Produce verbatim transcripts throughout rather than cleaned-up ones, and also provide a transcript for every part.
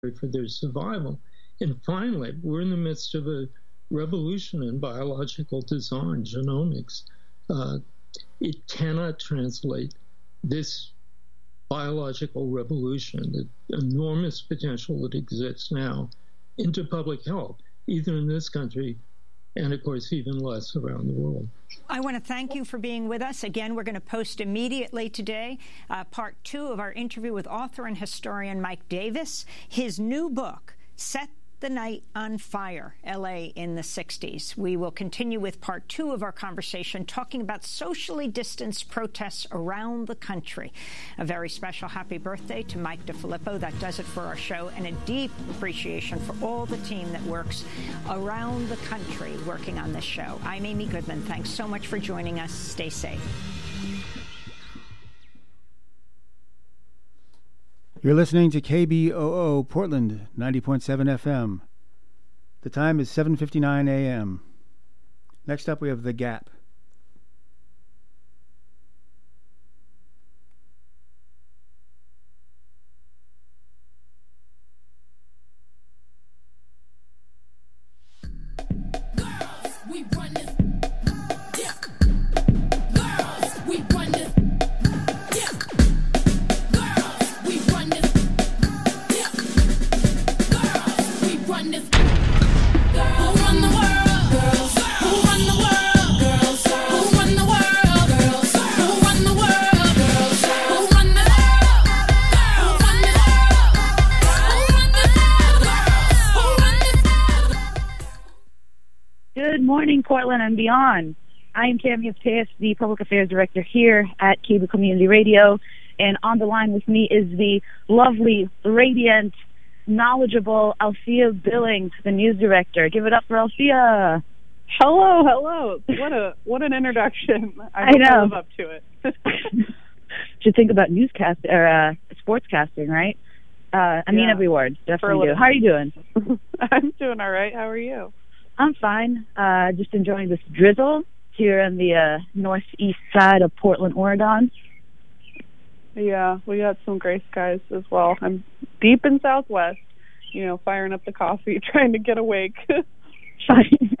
for their survival. And finally, we're in the midst of a revolution in biological design, genomics. Uh, it cannot translate this biological revolution, the enormous potential that exists now, into public health, either in this country and, of course, even less around the world. I want to thank you for being with us. Again, we're going to post immediately today uh, part two of our interview with author and historian Mike Davis. His new book, Set the Night on Fire, L A in the sixties. We will continue with part two of our conversation, talking about socially distanced protests around the country. A very special happy birthday to Mike DeFilippo. That does it for our show, and a deep appreciation for all the team that works around the country working on this show. I'm Amy Goodman. Thanks so much for joining us. Stay safe. You're listening to K B O O Portland, ninety point seven F M. The time is seven fifty-nine a m Next up, we have The Gap. Good morning, Portland and beyond. I am Tammy Teas, the Public Affairs Director here at Cable Community Radio, and on the line with me is the lovely, radiant, knowledgeable Althea Billings, the News Director. Give it up for Althea. Hello, hello. What a what an introduction. I, I know. live up to it. Should think about newscast or uh, sportscasting, right? Uh, I yeah. mean every word. Definitely do. How are you doing? I'm doing all right. How are you? I'm fine. Uh, just enjoying this drizzle here on the uh, northeast side of Portland, Oregon. Yeah, we got some gray skies as well. I'm deep in Southwest, you know, firing up the coffee, trying to get awake. Fine.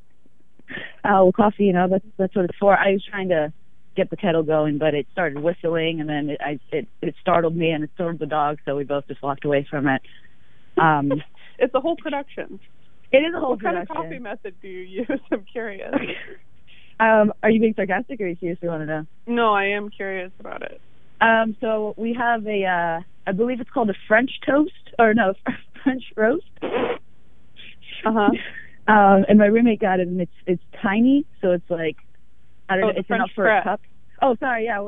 uh, well, coffee, you know, that's that's what it's for. I was trying to get the kettle going, but it started whistling, and then it I, it, it startled me, and it startled the dog, so we both just walked away from it. Um, it's a whole production. It is a whole what production. What kind of coffee method do you use? I'm curious. um, are you being sarcastic, or you seriously want to know? No, I am curious about it. Um, so we have a, uh, I believe it's called a French toast, or no, French roast. Uh-huh. Um, and my roommate got it, and it's it's tiny, so it's like, I don't oh, know, it's French enough for press. a cup. Oh, sorry, yeah.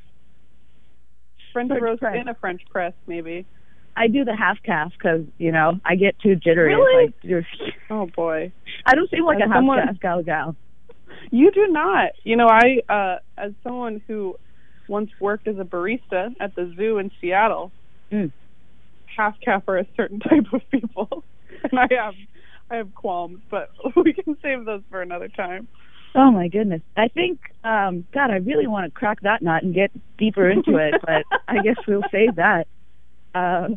French, French roast press. in a French press, maybe. I do the half calf because, you know, I get too jittery. Really? Like, oh, boy. I don't seem like as a someone, half calf gal gal. You do not. You know, I, uh, as someone who once worked as a barista at the zoo in Seattle, mm. half calf are a certain type of people. And I have, I have qualms, but we can save those for another time. Oh, my goodness. I think, um, God, I really want to crack that nut and get deeper into it, but I guess we'll save that. Um,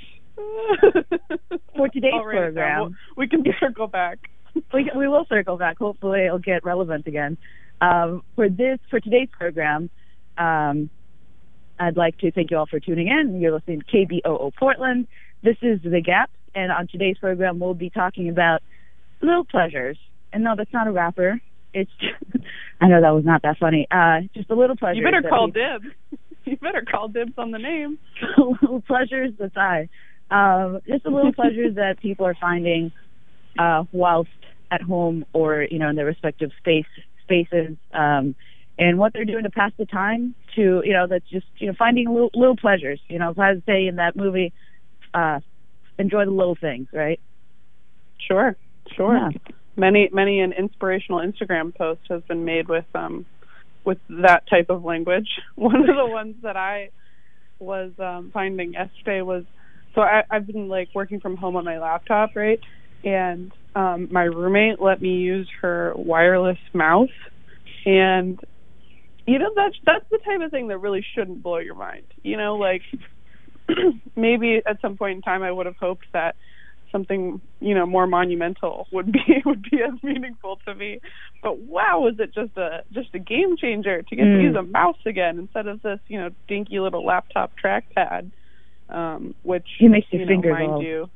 for today's right, program, we'll, we can circle back. we we will circle back. Hopefully, it'll get relevant again. Um, for this for today's program, um, I'd like to thank you all for tuning in. You're listening to K B O O Portland. This is The Gap, and on today's program, we'll be talking about little pleasures. And no, that's not a rapper. It's I know that was not that funny. Uh, just a little pleasure. You better call we, dibs. You better call dibs on the name. Little pleasures, that's I. Um, just a little pleasures that people are finding uh, whilst at home or, you know, in their respective space spaces, um, and what they're doing to pass the time. To, you know, that's just, you know, finding little, little pleasures. You know, as I say in that movie, uh, enjoy the little things, right? Sure, sure. Yeah. Many, many an inspirational Instagram post has been made with um. with that type of language. One of the ones that I was um, finding yesterday was, so I, I've been like working from home on my laptop, right? And um, my roommate let me use her wireless mouse. And, you know, that's, that's the type of thing that really shouldn't blow your mind. You know, like, maybe at some point in time I would have hoped that something, you know, more monumental would be would be as meaningful to me. But wow, was it just a just a game changer to get mm. to use a mouse again instead of this, you know, dinky little laptop trackpad, um, which it makes your you fingers know, mind old. you.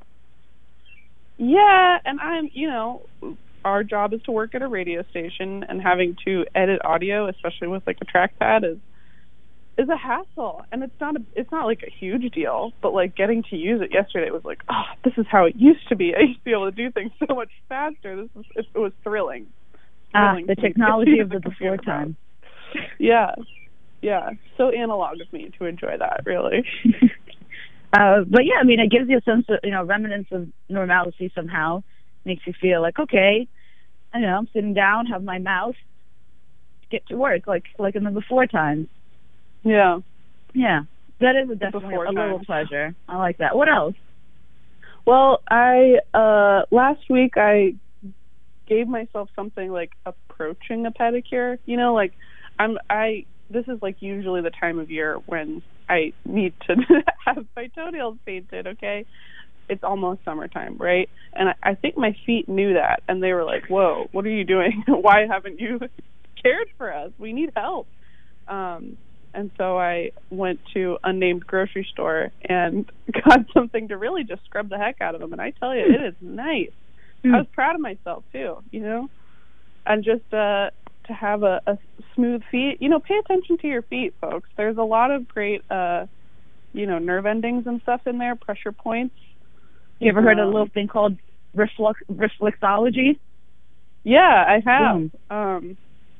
Yeah, and I'm, you know, our job is to work at a radio station, and having to edit audio, especially with like a trackpad, is is a hassle. And it's not a, it's not like a huge deal, but like getting to use it yesterday was like, oh, this is how it used to be. I used to be able to do things so much faster. This was it, it was thrilling. thrilling ah, the technology of the before time. Yeah, yeah. So analog of me to enjoy that, really. uh, but yeah, I mean, it gives you a sense of, you know, remnants of normalcy somehow. Makes you feel like, okay, I know, I'm sitting down, have my mouse, get to work, like like in the before times. Yeah. Yeah. That is a definitely a little pleasure. I like that. What else? Well, I, uh, last week I gave myself something like approaching a pedicure. You know, like, I'm, I, this is like usually the time of year when I need to have my toenails painted, okay? It's almost summertime, right? And I, I think my feet knew that, and they were like, whoa, what are you doing? Why haven't you cared for us? We need help. Um, And so I went to unnamed grocery store and got something to really just scrub the heck out of them. And I tell you, it is nice. Mm. I was proud of myself, too, you know? And just uh, to have a, a smooth feet. You know, pay attention to your feet, folks. There's a lot of great, uh, you know, nerve endings and stuff in there, pressure points. You ever um, heard of a little thing called reflux, reflexology? Yeah, I have. Mm. Um,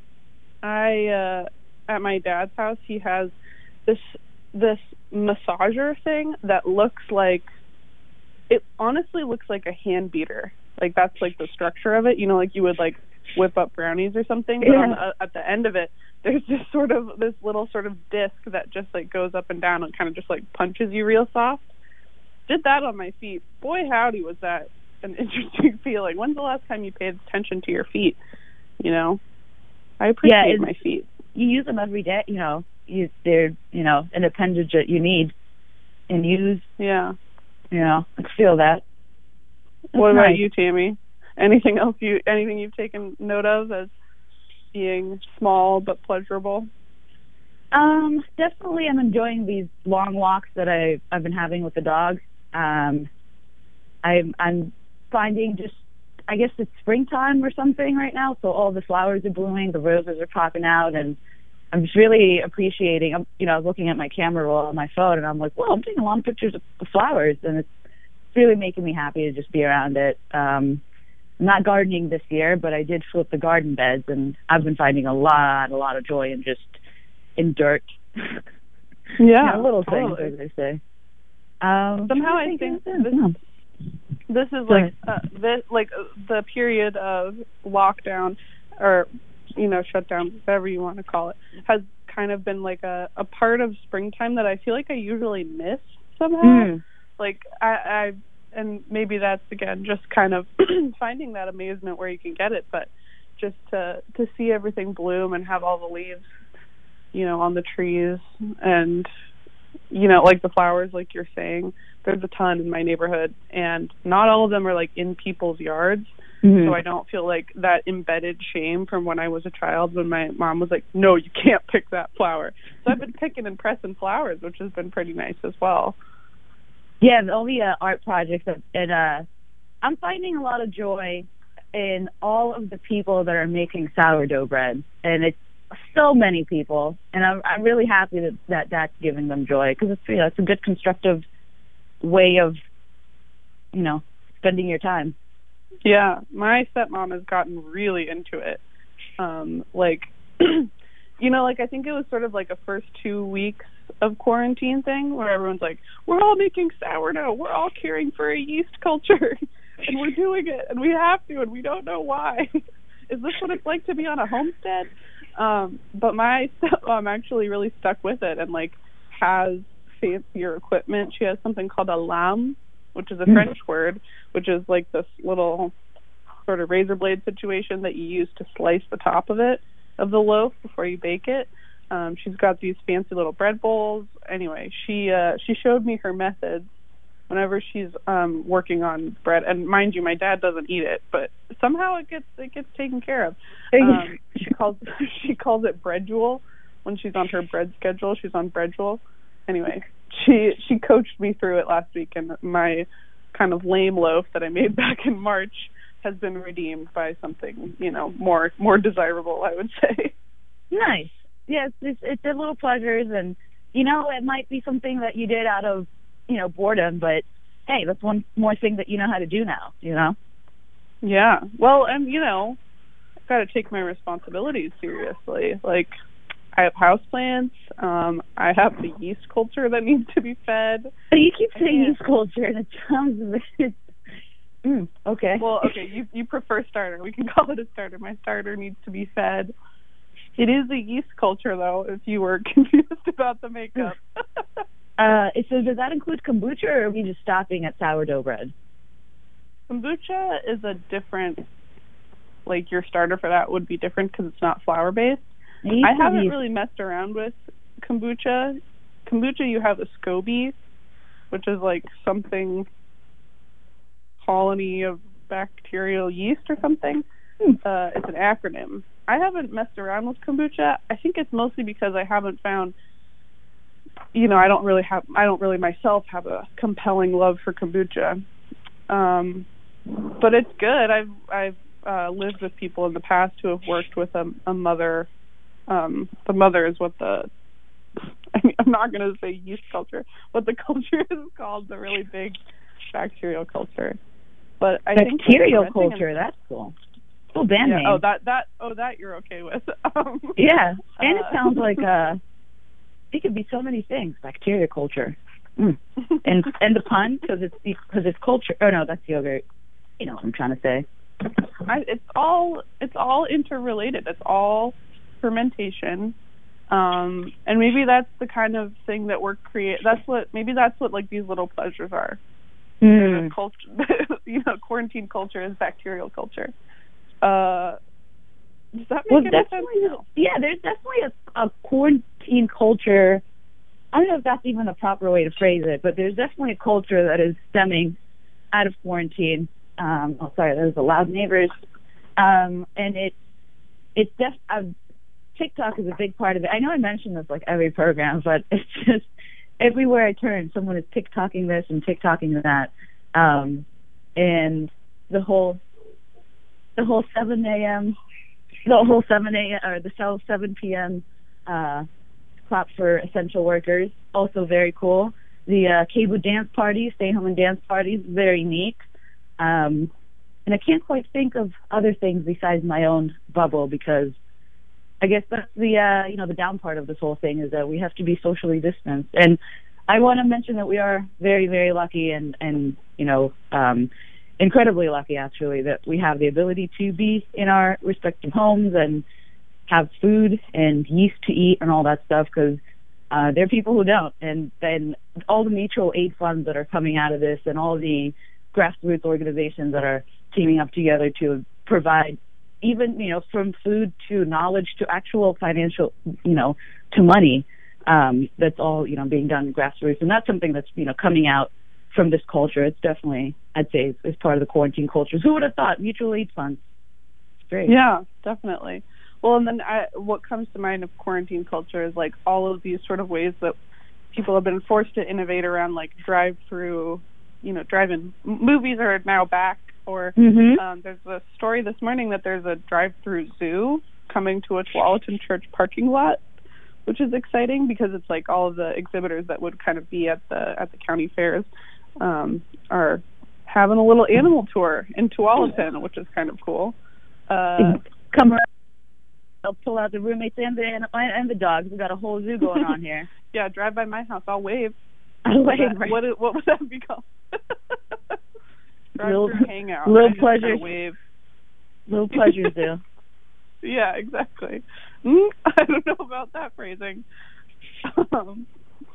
I... Uh, at my dad's house, he has this this massager thing that looks like, it honestly looks like a hand beater. Like, that's like the structure of it. You know, like you would like whip up brownies or something. But yeah. on the, at the end of it, there's this sort of, this little sort of disc that just like goes up and down and kind of just like punches you real soft. Did that on my feet. Boy, howdy, was that an interesting feeling. When's the last time you paid attention to your feet? You know, I appreciate yeah, my feet. You use them every day, you know, you, they're, you know, an appendage that you need and use. Yeah. You know, I feel that. That's what about nice. you, Tammy? Anything else you, anything you've taken note of as being small but pleasurable? Um, definitely I'm enjoying these long walks that I, I've been having with the dog. Um, I'm, I'm finding just, I guess it's springtime or something right now, so all the flowers are blooming, the roses are popping out, and I'm just really appreciating, I'm, you know, I was looking at my camera roll on my phone, and I'm like, well, I'm taking a lot of pictures of the flowers, and it's really making me happy to just be around it. Um, I'm not gardening this year, but I did flip the garden beds, and I've been finding a lot, a lot of joy in just, in dirt. Yeah. You know, little things, totally. As they say. Um, Somehow I think this, this is like uh, this like uh, the period of lockdown, or you know, shutdown, whatever you want to call it, has kind of been like a, a part of springtime that I feel like I usually miss somehow. Mm. Like I, I and maybe that's again just kind of finding that amazement where you can get it, but just to to see everything bloom and have all the leaves, you know, on the trees, and you know, like the flowers, like you're saying, there's a ton in my neighborhood, and not all of them are like in people's yards. Mm-hmm. So I don't feel like that embedded shame from when I was a child when my mom was like, no, you can't pick that flower. So I've been picking and pressing flowers, which has been pretty nice as well. Yeah, all the uh, art projects, and uh, I'm finding a lot of joy in all of the people that are making sourdough bread, and it's so many people, and I'm, I'm really happy that, that that's giving them joy, because it's, you know, it's a good constructive way of, you know, spending your time. Yeah, my stepmom has gotten really into it. Um, like, you know, like I think it was sort of like a first two weeks of quarantine thing where everyone's like, we're all making sourdough, we're all caring for a yeast culture, and we're doing it, and we have to, and we don't know why. Is this what it's like to be on a homestead? Um, but my stepmom actually really stuck with it and like has fancier equipment. She has something called a lame, which is a mm. French word, which is like this little sort of razor blade situation that you use to slice the top of it, of the loaf, before you bake it. Um, she's got these fancy little bread bowls. Anyway, she uh, she showed me her methods whenever she's um, working on bread. And mind you, my dad doesn't eat it, but somehow it gets it gets taken care of. Um, she calls she calls it bread jewel when she's on her bread schedule. She's on bread jewel. Anyway, she she coached me through it last week, and my kind of lame loaf that I made back in March has been redeemed by something, you know, more more desirable, I would say. Nice. Yes, it's, it's the little pleasures, and, you know, it might be something that you did out of, you know, boredom, but, hey, that's one more thing that you know how to do now, you know? Yeah. Well, and, you know, I've got to take my responsibilities seriously. Like, I have houseplants. Um, I have the yeast culture that needs to be fed. But you keep saying yeast culture, and it sounds a bit... Mm, okay. Well, okay, you you prefer starter. We can call it a starter. My starter needs to be fed. It is a yeast culture, though, if you were confused about the makeup. uh, so does that include kombucha, or are we just stopping at sourdough bread? Kombucha is a different, like, your starter for that would be different because it's not flour-based. I haven't use... really messed around with kombucha. Kombucha, you have a SCOBY, which is, like, something... colony of bacterial yeast or something. Uh, it's an acronym. I haven't messed around with kombucha. I think it's mostly because I haven't found, you know, I don't really have, I don't really myself have a compelling love for kombucha. Um, but it's good. I've I've uh, lived with people in the past who have worked with a, a mother. Um, the mother is what the, I mean, I'm not going to say yeast culture, what the culture is called, the really big bacterial culture. But I bacterial think culture, and, that's cool. Cool band yeah, name. Oh, that that oh that you're okay with. Um, yeah, and uh, it sounds like uh, it could be so many things. Bacteria culture, mm. and and the pun because it's because it's culture. Oh no, that's yogurt. You know what I'm trying to say. I, it's all it's all interrelated. It's all fermentation, um, and maybe that's the kind of thing that we're create. That's what maybe that's what like these little pleasures are. Mm. Culture, you know, quarantine culture is bacterial culture. Uh, does that make well, any definitely, sense? No. Yeah, there's definitely a, a quarantine culture. I don't know if that's even the proper way to phrase it, but there's definitely a culture that is stemming out of quarantine. Um, oh, sorry, there's a loud neighbors. Um, and it, it's def- uh, TikTok is a big part of it. I know I mention this like every program, but it's just everywhere I turn, someone is TikToking this and TikToking that. Um, and the whole, the whole seven a.m., the whole seven a.m. or the whole seven p.m. Uh, clap for essential workers, also very cool. The uh, K B O dance parties, stay home and dance parties, very neat. Um, and I can't quite think of other things besides my own bubble because I guess that's the uh, you know the down part of this whole thing is that we have to be socially distanced. And I want to mention that we are very, very lucky and and you know um, incredibly lucky actually that we have the ability to be in our respective homes and have food and yeast to eat and all that stuff because uh, there are people who don't. And then all the mutual aid funds that are coming out of this and all the grassroots organizations that are teaming up together to provide even, you know, from food to knowledge to actual financial, you know, to money. Um, that's all, you know, being done in grassroots. And that's something that's, you know, coming out from this culture. It's definitely, I'd say, is, is part of the quarantine culture. Who would have thought mutual aid funds? It's great. Yeah, definitely. Well, and then I, what comes to mind of quarantine culture is like all of these sort of ways that people have been forced to innovate around, like drive-through, you know, drive-in movies are now back. Or mm-hmm. um, there's a story this morning that there's a drive-through zoo coming to a Tualatin Church parking lot, which is exciting because it's like all of the exhibitors that would kind of be at the at the county fairs um, are having a little animal tour in Tualatin, which is kind of cool. Uh, Come around. I'll pull out the roommates and the and the dogs. We've got a whole zoo going on here. Yeah, drive by my house. I'll wave. I'll wave. That, right. What what would that be called? Little, hangout. little pleasures. Wave. Little pleasures do. Yeah, exactly. Mm, I don't know about that phrasing. Um,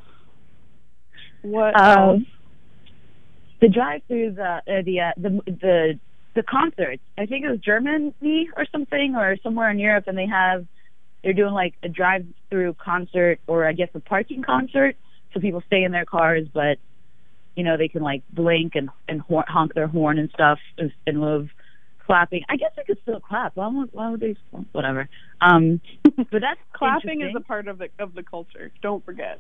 what? Um, the drive-throughs, uh, uh, the uh, the the the concerts. I think it was Germany or something, or somewhere in Europe, and they have they're doing like a drive-through concert, or I guess a parking concert, so people stay in their cars, but you know they can like blink and and honk their horn and stuff in lieu of clapping. I guess they could still clap. Why would, why would they? Whatever. Um, but that's clapping is a part of the of the culture. Don't forget.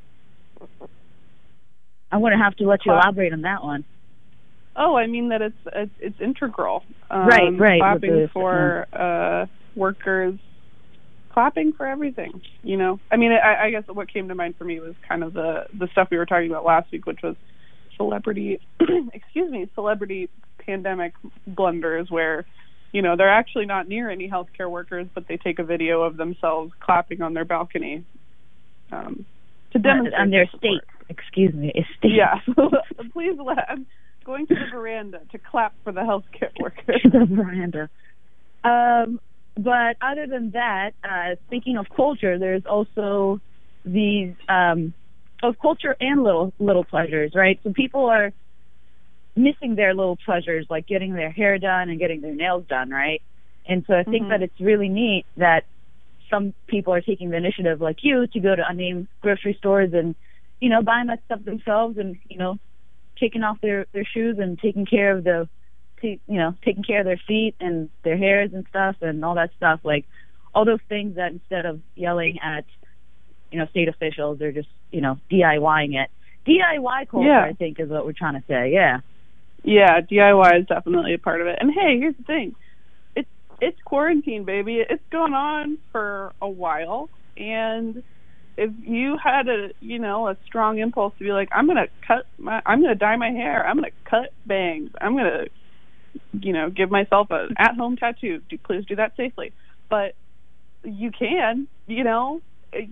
I'm going to have to let you elaborate on that one. Oh, I mean that it's it's, it's integral. Um, right, right. Clapping the, for uh, workers, clapping for everything. You know, I mean, I, I guess what came to mind for me was kind of the the stuff we were talking about last week, which was celebrity. excuse me, celebrity pandemic blunders where, you know, they're actually not near any healthcare workers, but they take a video of themselves clapping on their balcony um, to demonstrate on their support. state. Excuse me, estate. Yeah, please let. I'm going to the veranda to clap for the healthcare workers. The veranda. Um, but other than that, uh, speaking of culture, there's also these um, of culture and little little pleasures, right? So people are missing their little pleasures, like getting their hair done and getting their nails done, right? And so I think mm-hmm. that it's really neat that some people are taking the initiative, like you, to go to unnamed grocery stores and, you know, buying that stuff themselves and, you know, taking off their, their shoes and taking care of the, you know, taking care of their feet and their hairs and stuff and all that stuff. Like all those things that instead of yelling at, you know, state officials, they're just, you know, DIYing it. D I Y culture, yeah. I think, is what we're trying to say. Yeah. Yeah, D I Y is definitely a part of it. And hey, here's the thing. It's it's quarantine, baby. It's gone on for a while, and if you had a, you know, a strong impulse to be like, I'm going to cut my I'm going to dye my hair, I'm going to cut bangs, I'm going to, you know, give myself an at-home tattoo. Do, please do that safely. But you can, you know, it,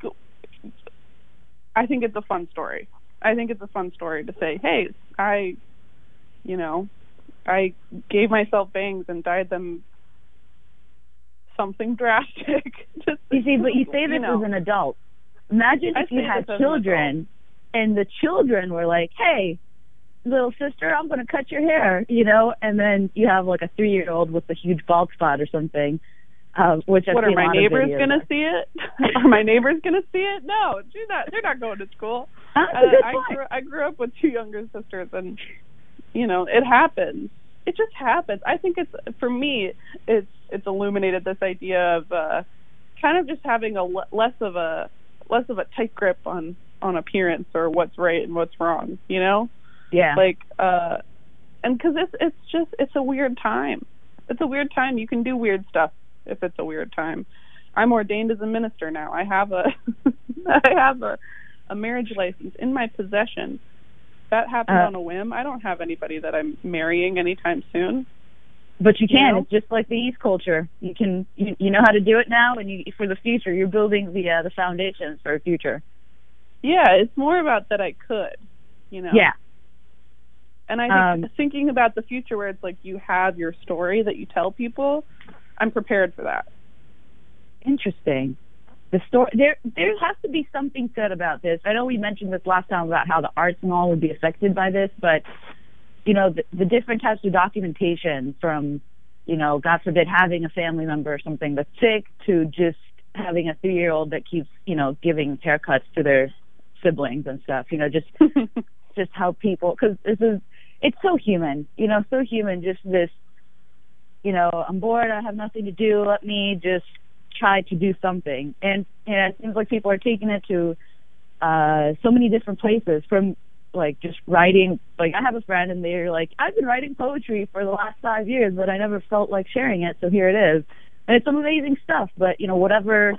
I think it's a fun story. I think it's a fun story to say, hey, I You know, I gave myself bangs and dyed them something drastic. Just, you see, but you say this you know. as an adult. Imagine I if you had an children and the children were like, hey, little sister, I'm going to cut your hair, you know, and then you have like a three-year-old with a huge bald spot or something. Uh, which I've what, are seen my a lot neighbors going to see it? Are my neighbors going to see it? No, she's not, they're not going to school. That's uh, a good I, point. grew, I grew up with two younger sisters, and you know, it happens. It just happens. I think it's, for me, it's it's illuminated this idea of uh, kind of just having a le- less of a less of a tight grip on, on appearance or what's right and what's wrong. You know, yeah. Like, uh, and because it's it's just it's a weird time. It's a weird time. You can do weird stuff if it's a weird time. I'm ordained as a minister now. I have a I have a, a marriage license in my possession. That happened uh, on a whim. I don't have anybody that I'm marrying anytime soon. But you can. You know? It's just like the East culture. You can, you, you know how to do it now, and you, for the future, you're building the uh, the foundations for a future. Yeah, it's more about that I could, you know. Yeah. And I think um, thinking about the future where it's like you have your story that you tell people, I'm prepared for that. Interesting. The story, there there has to be something said about this. I know we mentioned this last time about how the arts and all would be affected by this, but you know, the, the different types of documentation from, you know, God forbid, having a family member or something that's sick to just having a three-year-old that keeps, you know, giving haircuts to their siblings and stuff. You know, just just how people, because this is, it's so human. You know, so human. Just this, you know, I'm bored. I have nothing to do. Let me just try to do something. And, and it seems like people are taking it to uh, so many different places, from like just writing. Like I have a friend and they're like, I've been writing poetry for the last five years, but I never felt like sharing it. So here it is. And it's some amazing stuff. But, you know, whatever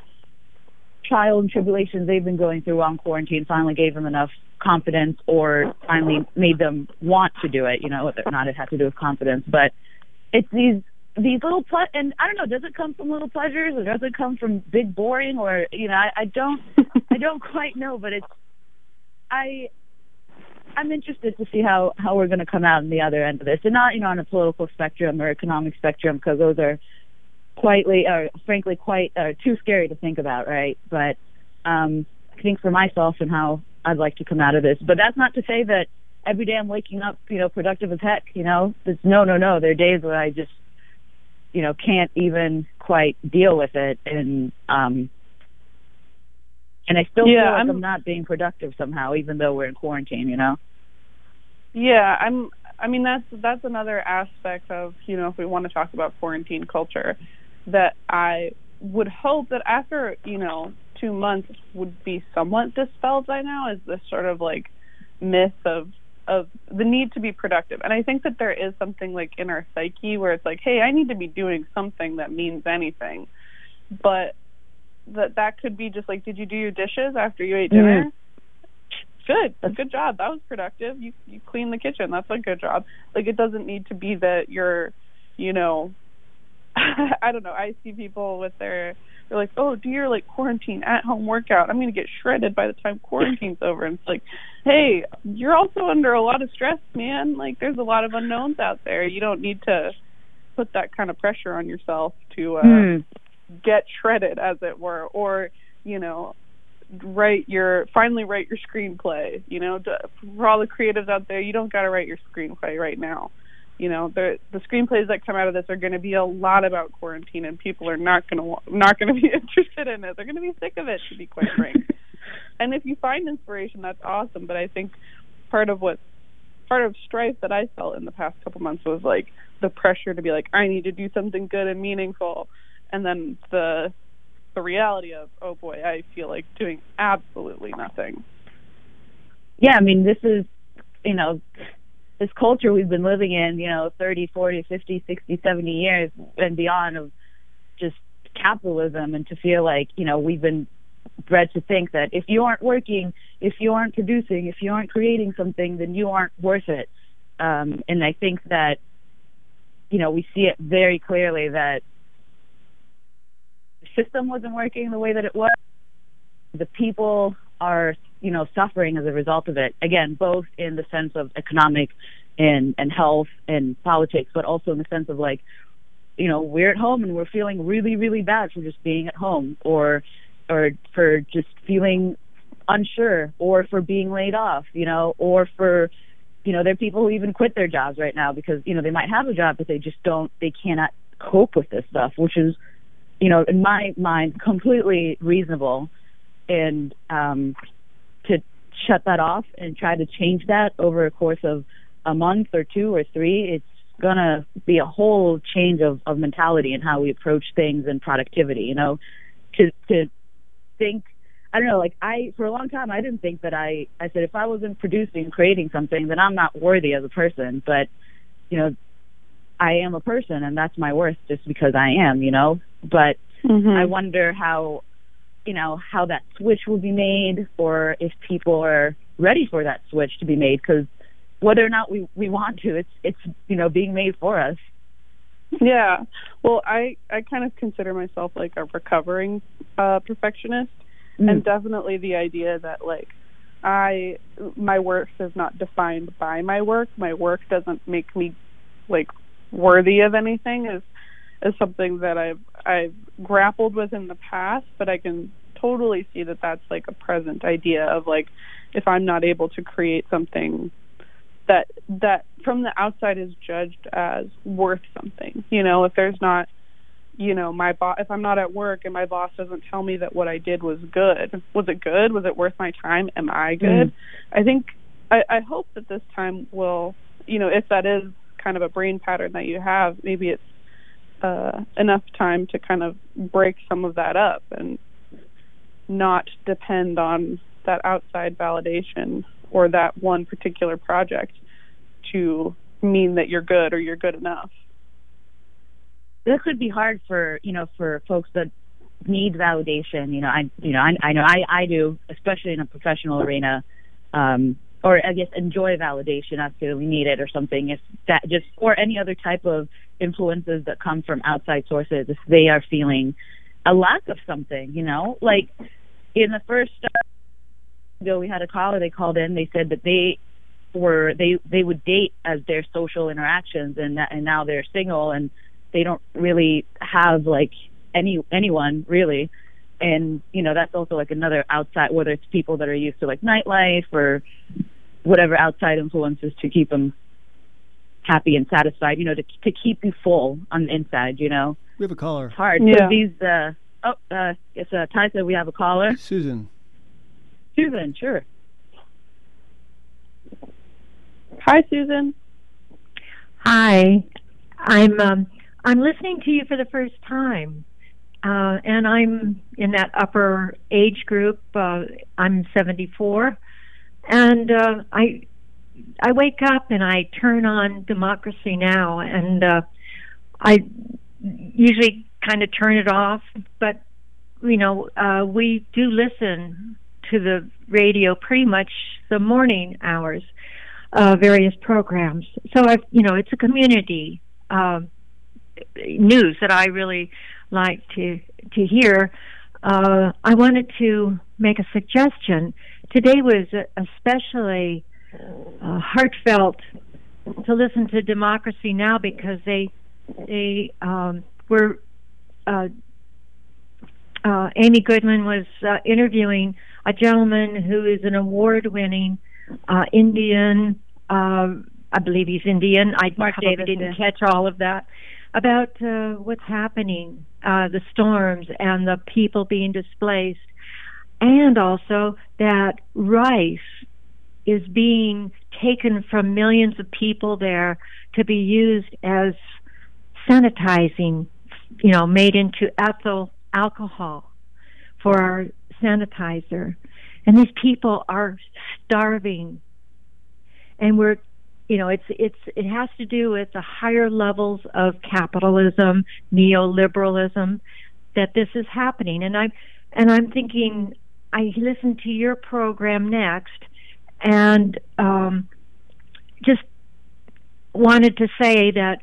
trial and tribulations they've been going through on quarantine finally gave them enough confidence, or finally made them want to do it. You know, whether or not it had to do with confidence. But it's these These little ple- and I don't know, does it come from little pleasures, or does it come from big boring, or you know, I, I don't, I don't quite know. But it's, I, I'm interested to see how, how we're going to come out on the other end of this, and not you know on a political spectrum or economic spectrum, because those are quietly, or frankly, quite uh, too scary to think about, right? But um, I think for myself and how I'd like to come out of this. But that's not to say that every day I'm waking up, you know, productive as heck. You know, it's no, no, no. There are days where I just you know, can't even quite deal with it. And um, And I still yeah, feel like I'm, I'm not being productive somehow, even though we're in quarantine, you know? Yeah, I'm, I mean, that's, that's another aspect of, you know, if we want to talk about quarantine culture, that I would hope that after, you know, two months would be somewhat dispelled by now, is this sort of like myth of of the need to be productive. And I think that there is something like in our psyche where it's like, hey, I need to be doing something that means anything. But that that could be just like, did you do your dishes after you ate dinner? Mm-hmm. Good. Good job. That was productive. You you cleaned the kitchen. That's a good job. Like, it doesn't need to be that you're, you know, I don't know. I see people with their, they're like, oh, do your like quarantine at home workout. I'm going to get shredded by the time quarantine's over. And it's like, hey, you're also under a lot of stress, man. Like, there's a lot of unknowns out there. You don't need to put that kind of pressure on yourself to uh, mm. get shredded, as it were, or, you know, write your, finally write your screenplay. You know, for all the creatives out there, you don't got to write your screenplay right now. You know, the the screenplays that come out of this are going to be a lot about quarantine, and people are not going to not going to be interested in it. They're going to be sick of it, to be quite frank. And if you find inspiration, that's awesome. But I think part of what part of strife that I felt in the past couple months was like the pressure to be like, I need to do something good and meaningful, and then the the reality of, oh boy, I feel like doing absolutely nothing. Yeah, I mean, this is, you know, this culture we've been living in, you know, thirty, forty, fifty, sixty, seventy years and beyond of just capitalism, and to feel like, you know, we've been bred to think that if you aren't working, if you aren't producing, if you aren't creating something, then you aren't worth it. Um, and I think that, you know, we see it very clearly that the system wasn't working the way that it was. The people are, you know, suffering as a result of it. Again, both in the sense of economic and, and health and politics, but also in the sense of like, you know, we're at home and we're feeling really, really bad for just being at home, or or for just feeling unsure, or for being laid off, you know, or for, you know, there are people who even quit their jobs right now because, you know, they might have a job, but they just don't, they cannot cope with this stuff, which is, you know, in my mind, completely reasonable. And um, to shut that off and try to change that over a course of a month or two or three, it's going to be a whole change of, of mentality and how we approach things and productivity, you know, to to think, I don't know, like I, for a long time, I didn't think that I, I said, if I wasn't producing, creating something, then I'm not worthy as a person. But, you know, I am a person, and that's my worth just because I am, you know. But mm-hmm. I wonder how, you know, how that switch will be made, or if people are ready for that switch to be made, because whether or not we, we want to, it's, it's, you know, being made for us. Yeah. Well, I, I kind of consider myself like a recovering uh, perfectionist, mm. and definitely the idea that like I, my worth is not defined by my work. My work doesn't make me like worthy of anything is, is something that I've, I've grappled with in the past, but I can totally see that that's like a present idea of like, if I'm not able to create something that that from the outside is judged as worth something, you know, if there's not, you know, my boss, if I'm not at work and my boss doesn't tell me that what I did was good, was it good? Was it worth my time? Am I good? Mm. I think, I, I hope that this time will, you know, if that is kind of a brain pattern that you have, maybe it's uh, enough time to kind of break some of that up and not depend on that outside validation or that one particular project to mean that you're good or you're good enough. That could be hard for, you know, for folks that need validation. You know, I, you know, I, I know I, I do, especially in a professional arena, um, or I guess enjoy validation, not necessarily need it or something. If that just, or any other type of influences that come from outside sources, if they are feeling a lack of something, you know, like in the first ago we had a caller, they called in, they said that they were, they, they would date as their social interactions, and that, and now they're single and they don't really have like any, anyone really. And, you know, that's also like another outside, whether it's people that are used to like nightlife or whatever outside influences to keep them happy and satisfied, you know, to to keep you full on the inside, you know. We have a caller. It's hard. Yeah. So these, uh, oh, uh, it's uh, Ty said we have a caller. Susan. Susan, sure. Hi, Susan. Hi. I'm um, I'm listening to you for the first time, uh, and I'm in that upper age group. Uh, I'm seventy-four, and uh, I I wake up and I turn on Democracy Now, and uh, I usually kind of turn it off, but you know uh, we do listen to the radio pretty much the morning hours, uh, various programs. So I, you know, it's a community uh, news that I really like to to hear. Uh, I wanted to make a suggestion. Today was especially uh, heartfelt to listen to Democracy Now because they they um, were. Uh, uh, Amy Goodman was uh, interviewing a gentleman who is an award-winning uh, Indian. Uh, I believe he's Indian. I Mark probably Davis, didn't yeah. catch all of that about uh, what's happening, uh, the storms and the people being displaced, and also that rice is being taken from millions of people there to be used as sanitizing, you know, made into ethyl alcohol for our sanitizer. And these people are starving. And we're, you know, it's it's it has to do with the higher levels of capitalism, neoliberalism, that this is happening. And I'm and I'm thinking, I listened to your program next, and um, just wanted to say that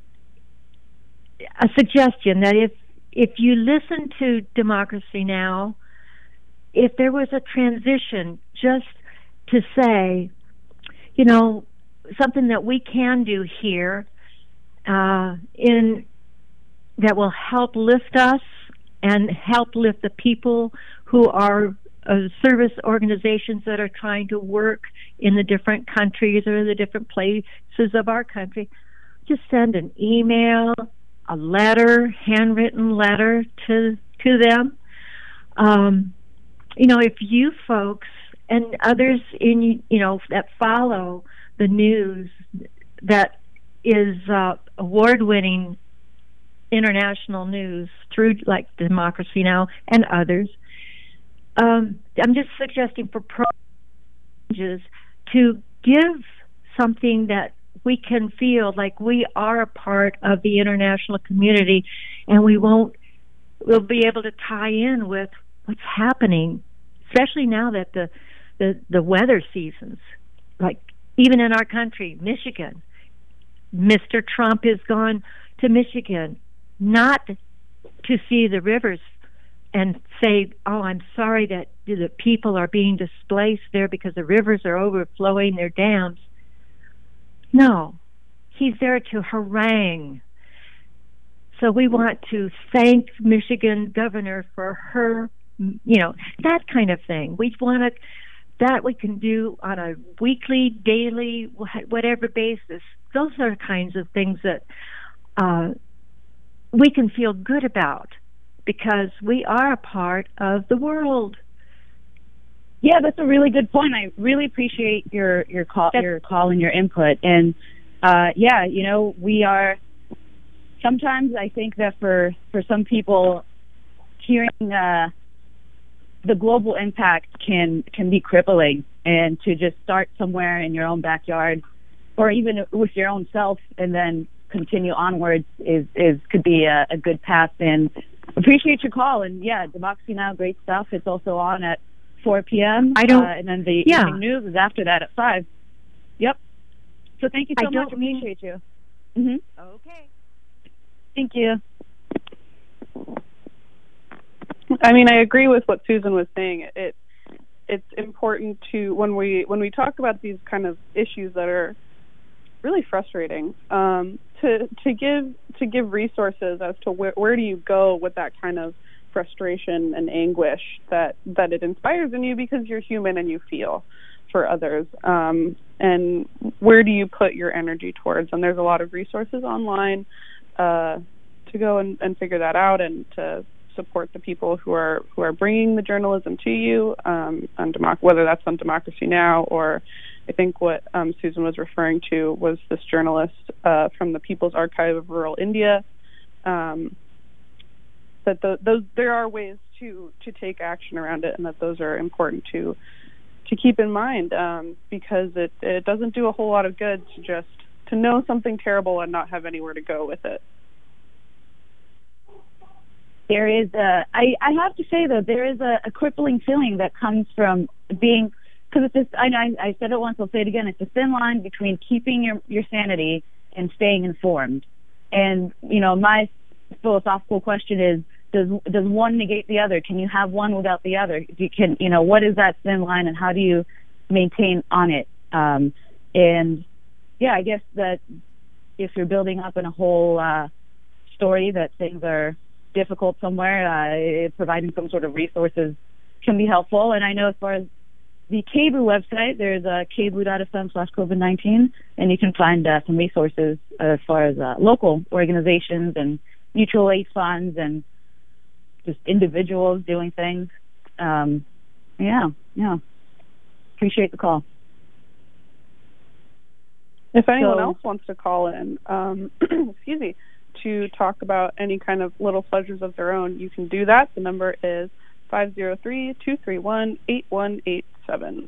a suggestion that if if you listen to Democracy Now, if there was a transition, just to say, you know, something that we can do here uh, in that will help lift us and help lift the people who are uh, service organizations that are trying to work in the different countries or the different places of our country. Just send an email, a letter, handwritten letter to to them. Um, you know, if you folks and others in you know that follow the news that is uh, award-winning international news through like Democracy Now and others, um, I'm just suggesting for changes to give something that we can feel like we are a part of the international community, and we won't we'll be able to tie in with what's happening, especially now that the the, the weather seasons, like even in our country, Michigan, Mister Trump has gone to Michigan not to see the rivers and say, oh, I'm sorry that the people are being displaced there because the rivers are overflowing their dams. No, he's there to harangue. So we want to thank Michigan governor for her, you know, that kind of thing. We want to, that we can do on a weekly, daily, whatever basis. Those are kinds of things that uh, we can feel good about because we are a part of the world. Yeah, that's a really good point. I really appreciate your your call, your call and your input. And uh, yeah, you know, we are. Sometimes I think that for for some people, hearing uh, the global impact can can be crippling, and to just start somewhere in your own backyard, or even with your own self, and then continue onwards is is could be a, a good path. And appreciate your call. And yeah, Democracy Now, great stuff. It's also on at four p.m. I don't, uh, and then the yeah. evening news is after that at five. Yep. So thank you so I much. don't mean, appreciate you. Mm-hmm. Okay. Thank you. I mean, I agree with what Susan was saying. It it's important to when we when we talk about these kind of issues that are really frustrating, um, to to give to give resources as to where where do you go with that kind of frustration and anguish that that it inspires in you, because you're human and you feel for others, um, and where do you put your energy towards? And there's a lot of resources online uh, to go and, and figure that out, and to support the people who are who are bringing the journalism to you, um, on Democ- whether that's on Democracy Now! Or I think what um, Susan was referring to was this journalist uh, from the People's Archive of Rural India. Um, that the, those there are ways to to take action around it, and that those are important to to keep in mind, um, because it it doesn't do a whole lot of good to just to know something terrible and not have anywhere to go with it. There is a, I, I have to say though, there is a, a crippling feeling that comes from being, because it's just, I, I said it once, I'll say it again, it's a thin line between keeping your, your sanity and staying informed. And, you know, my philosophical question is, does does one negate the other? Can you have one without the other? You can, you know, what is that thin line, and how do you maintain on it? Um, and yeah, I guess that if you're building up in a whole uh, story that things are difficult somewhere, uh, providing some sort of resources can be helpful. And I know as far as the K B O O website, there's uh, k b o o dot f m slash covid nineteen, and you can find uh, some resources as far as uh, local organizations and mutual aid funds and just individuals doing things. Um, yeah, yeah. Appreciate the call. If anyone So- else wants to call in, um, excuse me, to talk about any kind of little pleasures of their own, you can do that. The number is five oh three, two three one, eight one eight seven.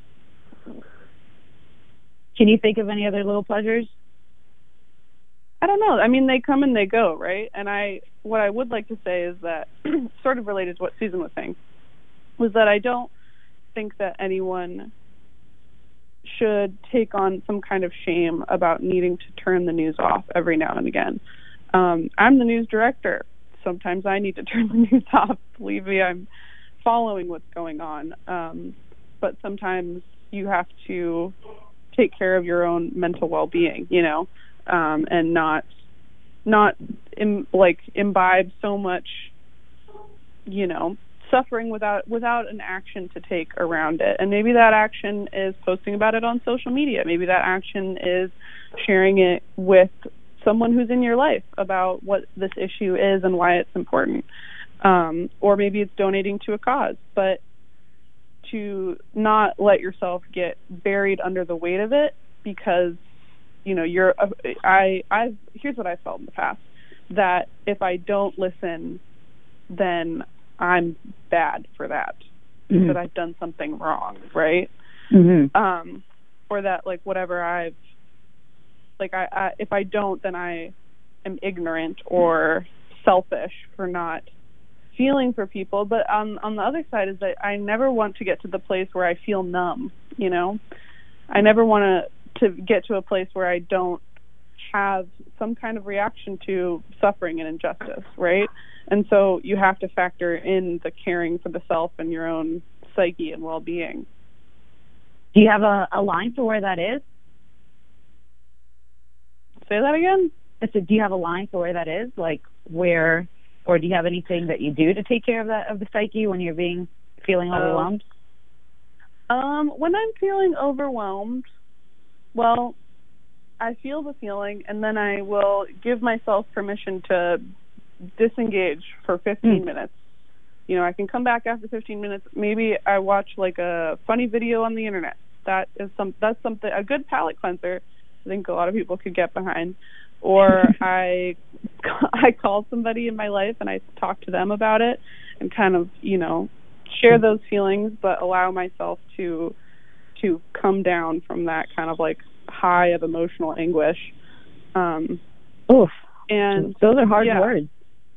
Can you think of any other little pleasures? I don't know. I mean, they come and they go, right? And I, what I would like to say is that, sort of related to what Susan was saying, was that I don't think that anyone should take on some kind of shame about needing to turn the news off every now and again. Um, I'm the news director. Sometimes I need to turn the news off. Believe me, I'm following what's going on. Um, but sometimes you have to take care of your own mental well-being, you know, um, and not not Im- like imbibe so much, you know, suffering without without an action to take around it. And maybe that action is posting about it on social media. Maybe that action is sharing it with someone who's in your life about what this issue is and why it's important. Um, or maybe it's donating to a cause. But to not let yourself get buried under the weight of it, because, you know, you're, I, I've, here's what I felt in the past, that if I don't listen, then I'm bad for that, mm-hmm. that I've done something wrong, right? Mm-hmm. Um, or that, like, whatever I've, like, I, I, if I don't, then I am ignorant or selfish for not feeling for people. But on on the other side is that I never want to get to the place where I feel numb, you know? I never want to to get to a place where I don't have some kind of reaction to suffering and injustice, right? And so you have to factor in the caring for the self and your own psyche and well-being. Do you have a, a line for where that is? Say that again? I said, do you have a line for where that is? Like where, or do you have anything that you do to take care of that, of the psyche when you're being, feeling overwhelmed? Um, when I'm feeling overwhelmed, well, I feel the feeling, and then I will give myself permission to disengage for fifteen mm. minutes. You know, I can come back after fifteen minutes. Maybe I watch like a funny video on the internet. That is some that's something, a good palate cleanser. I think a lot of people could get behind. Or I I call somebody in my life and I talk to them about it and kind of, you know, share those feelings, but allow myself to to come down from that kind of like high of emotional anguish. Um, Oof. And those are hard yeah. words.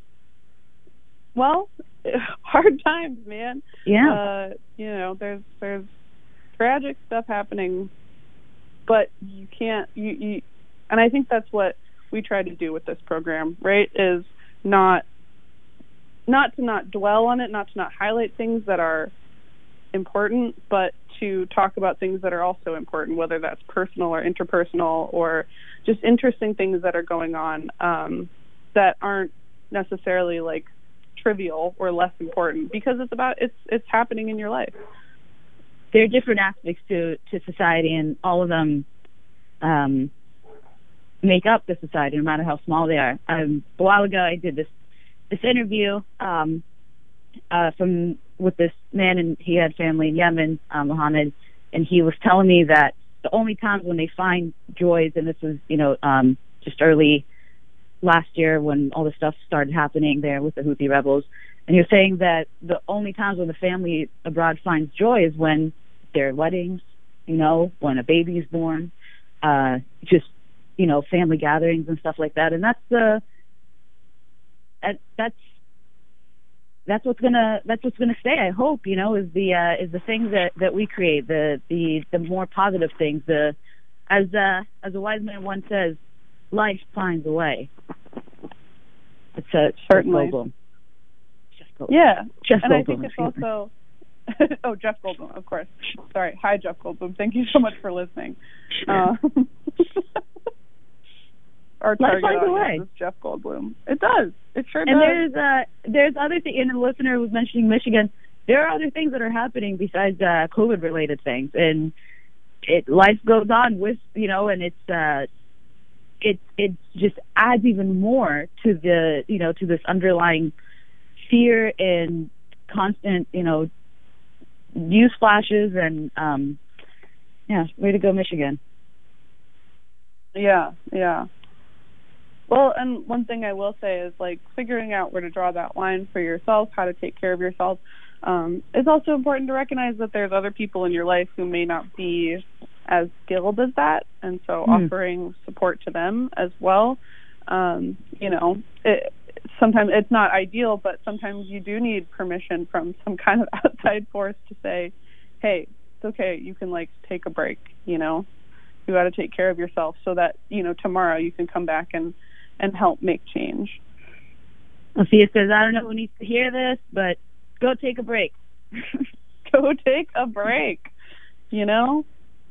Well, hard times, man. Yeah. Uh, you know, there's there's tragic stuff happening, but you can't. You, you, and I think that's what we try to do with this program, right? Is not not to not dwell on it, not to not highlight things that are important, but to talk about things that are also important, whether that's personal or interpersonal or just interesting things that are going on um, that aren't necessarily like trivial or less important, because it's about it's it's happening in your life. There are different aspects to, to society, and all of them um, make up the society, no matter how small they are. Um, a while ago, I did this this interview um, uh, from with this man, and he had family in Yemen, uh, Mohammed, and he was telling me that the only times when they find joys, and this was, you know, um, just early last year when all this stuff started happening there with the Houthi rebels, and he was saying that the only times when the family abroad finds joy is when there are weddings, you know, when a baby is born, uh, just, you know, family gatherings and stuff like that. And that's the, uh, that's, that's what's gonna, that's what's gonna stay, I hope, you know, is the, uh, is the things that, that we create, the, the, the more positive things, the, as, uh, as a wise man once says, life finds a way. It's a certainly. Goldblum. Jeff Goldblum. Yeah, Jeff and Goldblum, I think it's also, oh, Jeff Goldblum, of course. Sorry, hi, Jeff Goldblum. Thank you so much for listening. Uh, our target audience is Jeff Goldblum. It does. It sure and does. And there's uh, there's other things. And the listener was mentioning Michigan. There are other things that are happening besides uh, COVID-related things, and it life goes on with, you know, and it's. Uh, it it just adds even more to the, you know, to this underlying fear and constant, you know, news flashes and um yeah, way to go, Michigan. Yeah, yeah. Well, and one thing I will say is, like, figuring out where to draw that line for yourself, how to take care of yourself. Um, it's also important to recognize that there's other people in your life who may not be as skilled as that, and so mm. offering support to them as well. Um, you know, it, sometimes it's not ideal, but sometimes you do need permission from some kind of outside force to say, hey, it's okay, you can, like, take a break, you know? You got to take care of yourself so that, you know, tomorrow you can come back and, and help make change. Althea says, I don't know who needs to hear this, but go take a break. Go take a break, you know?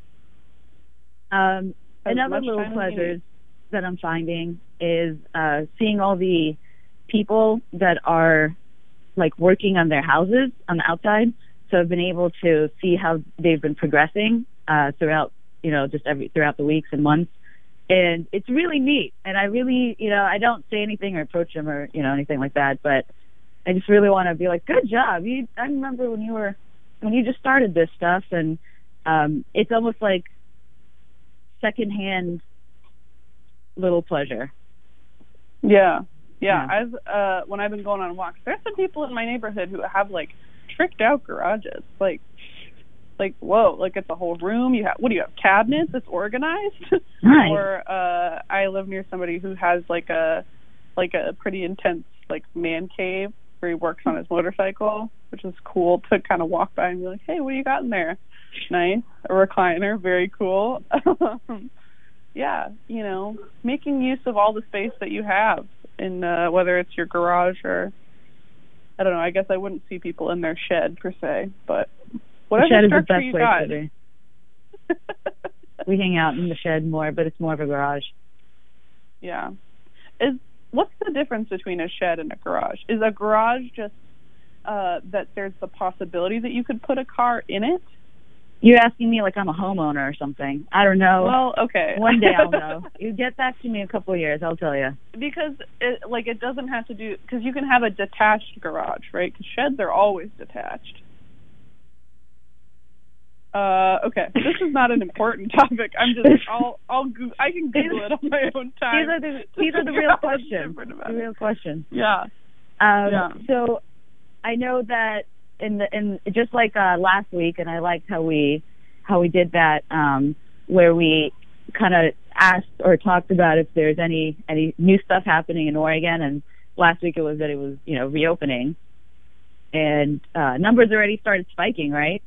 Um, another little pleasures that I'm finding is uh, seeing all the people that are, like, working on their houses on the outside. So I've been able to see how they've been progressing uh, throughout, you know, just every throughout the weeks and months. And it's really neat. And I really, you know, I don't say anything or approach them or, you know, anything like that. But I just really want to be like, good job. You, I remember when you were, when you just started this stuff. And um, it's almost like secondhand little pleasure. Yeah. Yeah. yeah. I've, uh, when I've been going on walks, there's some people in my neighborhood who have, like, tricked out garages. Like, like, whoa, like, it's a whole room. You have, what do you have, cabinets? It's organized? Nice. Or uh, I live near somebody who has, like, a, like, a pretty intense, like, man cave where he works on his motorcycle, which is cool to kind of walk by and be like, hey, what do you got in there? Nice. A recliner, very cool. Yeah, you know, making use of all the space that you have in uh, whether it's your garage or, I don't know, I guess I wouldn't see people in their shed per se, but whatever the shed structure is the best you place got. to be. We hang out in the shed more, but it's more of a garage. Yeah. Is what's the difference between a shed and a garage? Is a garage just uh, that there's the possibility that you could put a car in it? You're asking me like I'm a homeowner or something. I don't know. Well, okay. One day I'll know. You get back to me in a couple of years, I'll tell you. Because, it, like, it doesn't have to do... Because you can have a detached garage, right? Because sheds are always detached. Uh, okay. This is not an important topic. I'm just... I'll... I'll go, I can Google it on my own time. These are the, these are the real questions. The real questions. Yeah. Um, yeah. So, I know that in the in just like uh, last week, and I liked how we how we did that, um, where we kind of asked or talked about if there's any any new stuff happening in Oregon. And last week it was that it was, you know, reopening, and uh, numbers already started spiking, right?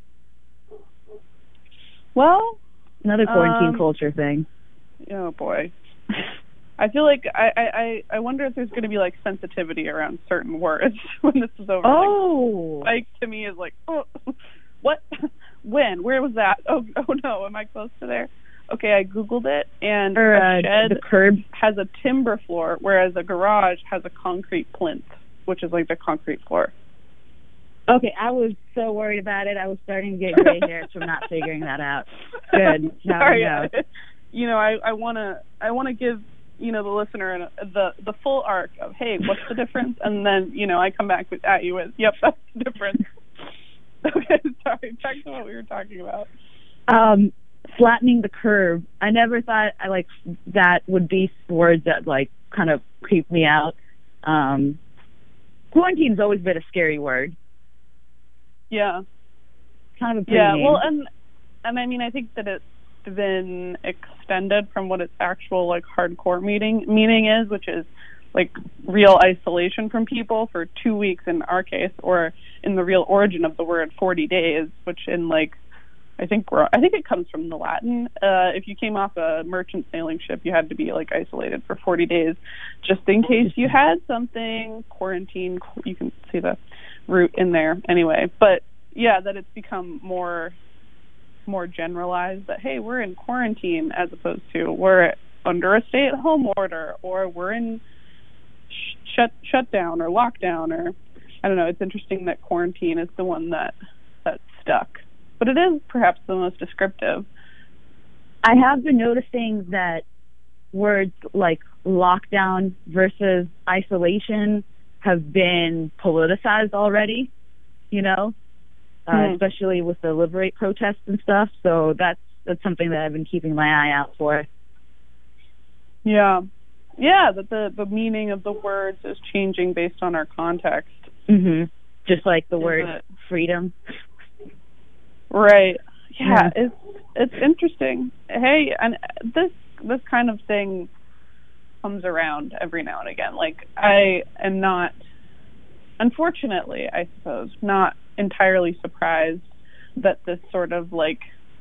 Well, another quarantine um, culture thing. Oh boy. I feel like I, I, I wonder if there's going to be, like, sensitivity around certain words when this is over. Oh. Like, spike to me is like, oh, what? When? Where was that? Oh, oh no, am I close to there? Okay, I Googled it, and or, a uh, shed the curb has a timber floor, whereas a garage has a concrete plinth, which is like the concrete floor. Okay, I was so worried about it. I was starting to get gray hairs from not figuring that out. Good. Now Sorry, I know. You know, I, I want to I want to give you know, the listener and the the full arc of, hey, what's the difference? And then, you know, I come back with, at you with, yep, that's the difference. Okay, sorry, back to what we were talking about. Um, flattening the curve. I never thought I like that would be words that like kind of creep me out. Um, quarantine's always been a scary word. Yeah. Kind of a pretty yeah. name. Well, and and I mean, I think that it's been extended from what its actual like hardcore meaning meaning is, which is like real isolation from people for two weeks in our case, or in the real origin of the word, forty days, which in like I think we're I think it comes from the Latin. Uh, if you came off a merchant sailing ship, you had to be like isolated for forty days, just in case you had something. Quarantine. You can see the root in there anyway, but yeah, that it's become more. more generalized that, hey, we're in quarantine, as opposed to we're under a stay-at-home order, or we're in sh- shut shutdown or lockdown, or I don't know. It's interesting that quarantine is the one that that stuck, but it is perhaps the most descriptive. I have been noticing that words like lockdown versus isolation have been politicized already, you know, uh, mm. especially with the Liberate protests and stuff. So that's that's something that I've been keeping my eye out for. Yeah. Yeah, that the, the meaning of the words is changing based on our context. Mm-hmm. Just like the is word it? freedom. Right. Yeah, yeah, it's it's interesting. Hey, and this this kind of thing comes around every now and again. Like, I am not, unfortunately, I suppose, not entirely surprised that this sort of like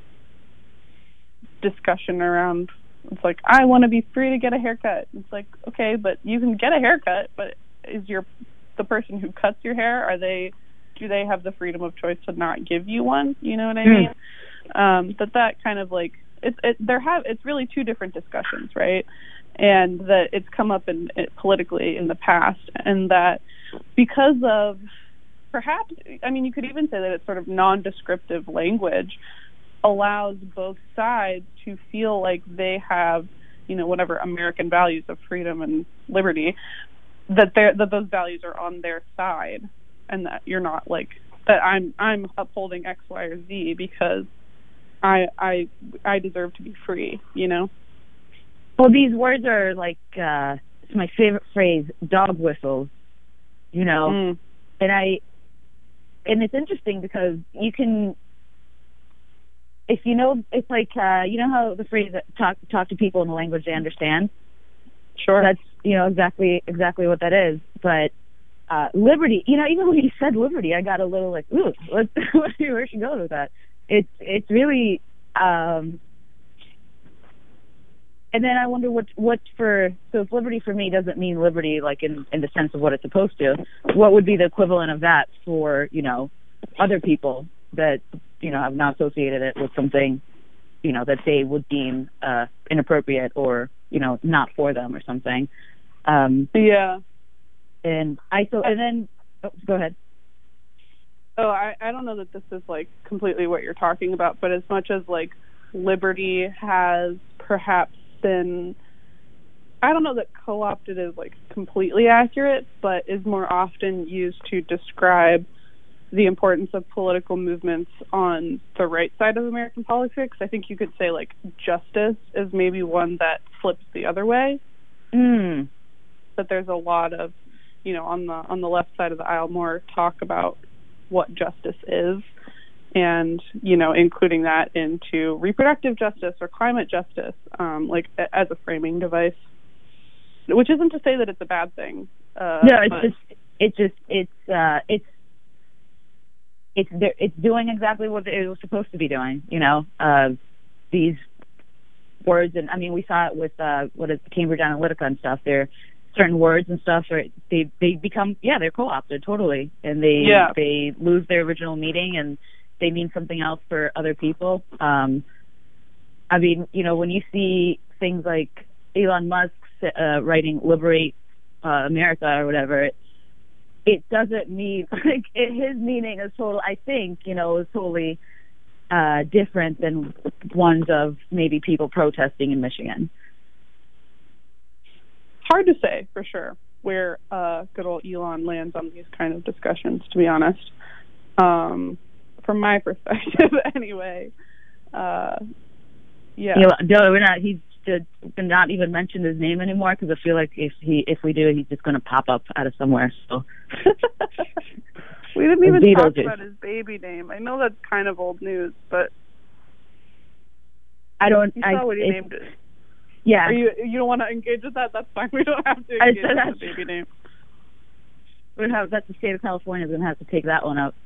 discussion around, it's like, I want to be free to get a haircut. It's like, okay, but you can get a haircut, but is your the person who cuts your hair, are they do they have the freedom of choice to not give you one? You know what I mean? Um, that that kind of like it's it, there have it's really two different discussions, right? And that it's come up in it, politically in the past, and that because of perhaps, I mean, you could even say that it's sort of non-descriptive language allows both sides to feel like they have, you know, whatever American values of freedom and liberty, that they're that those values are on their side, and that you're not like that I'm I'm upholding X, Y, or Z because I I I deserve to be free, you know. Well, these words are like uh, it's my favorite phrase, dog whistles, you know, mm. and I and it's interesting because you can. If you know, it's like, uh, you know how the phrase talk talk to people in a language they understand? Sure. That's, you know, exactly exactly what that is. But uh, liberty, you know, even when you said liberty, I got a little like, ooh, let's, where should go with that? It's, it's really, um, and then I wonder what, what for, so if liberty for me doesn't mean liberty like in, in the sense of what it's supposed to, what would be the equivalent of that for, you know, other people that, you know, have not associated it with something, you know, that they would deem uh, inappropriate or, you know, not for them or something. Um, yeah. And I so and then oh, go ahead. Oh, I, I don't know that this is like completely what you're talking about, but as much as like liberty has perhaps been, I don't know that co-opted is like completely accurate, but is more often used to describe the importance of political movements on the right side of American politics. I think you could say like justice is maybe one that flips the other way. Mm. But there's a lot of, you know, on the on the left side of the aisle, more talk about what justice is, and, you know, including that into reproductive justice or climate justice, um, like as a framing device. Which isn't to say that it's a bad thing. Uh, no, it's but, just it's just it's uh, it's. It's it's doing exactly what it was supposed to be doing, you know. Uh, these words, and I mean, we saw it with uh, what is Cambridge Analytica and stuff. There, certain words and stuff, are, they they become yeah, they're co-opted totally, and they yeah. they lose their original meaning, and they mean something else for other people. Um, I mean, you know, when you see things like Elon Musk uh, writing "Liberate uh, America" or whatever. It, It doesn't mean like it, his meaning is total. I think you know is totally uh, different than ones of maybe people protesting in Michigan. hard to say for sure where uh, good old Elon lands on these kind of discussions, to be honest. Um, from my perspective, anyway. Uh, yeah. You know, no, we're not. He's to not even mention his name anymore because I feel like if he if we do, he's just going to pop up out of somewhere. So we didn't even Beetlejuice. talk about his baby name. I know that's kind of old news, but I don't. You I saw what he it, named it. Yeah. Are you you don't want to engage with that? That's fine. We don't have to engage with the baby name. We're gonna have, that's the state of California is going to have to take that one out.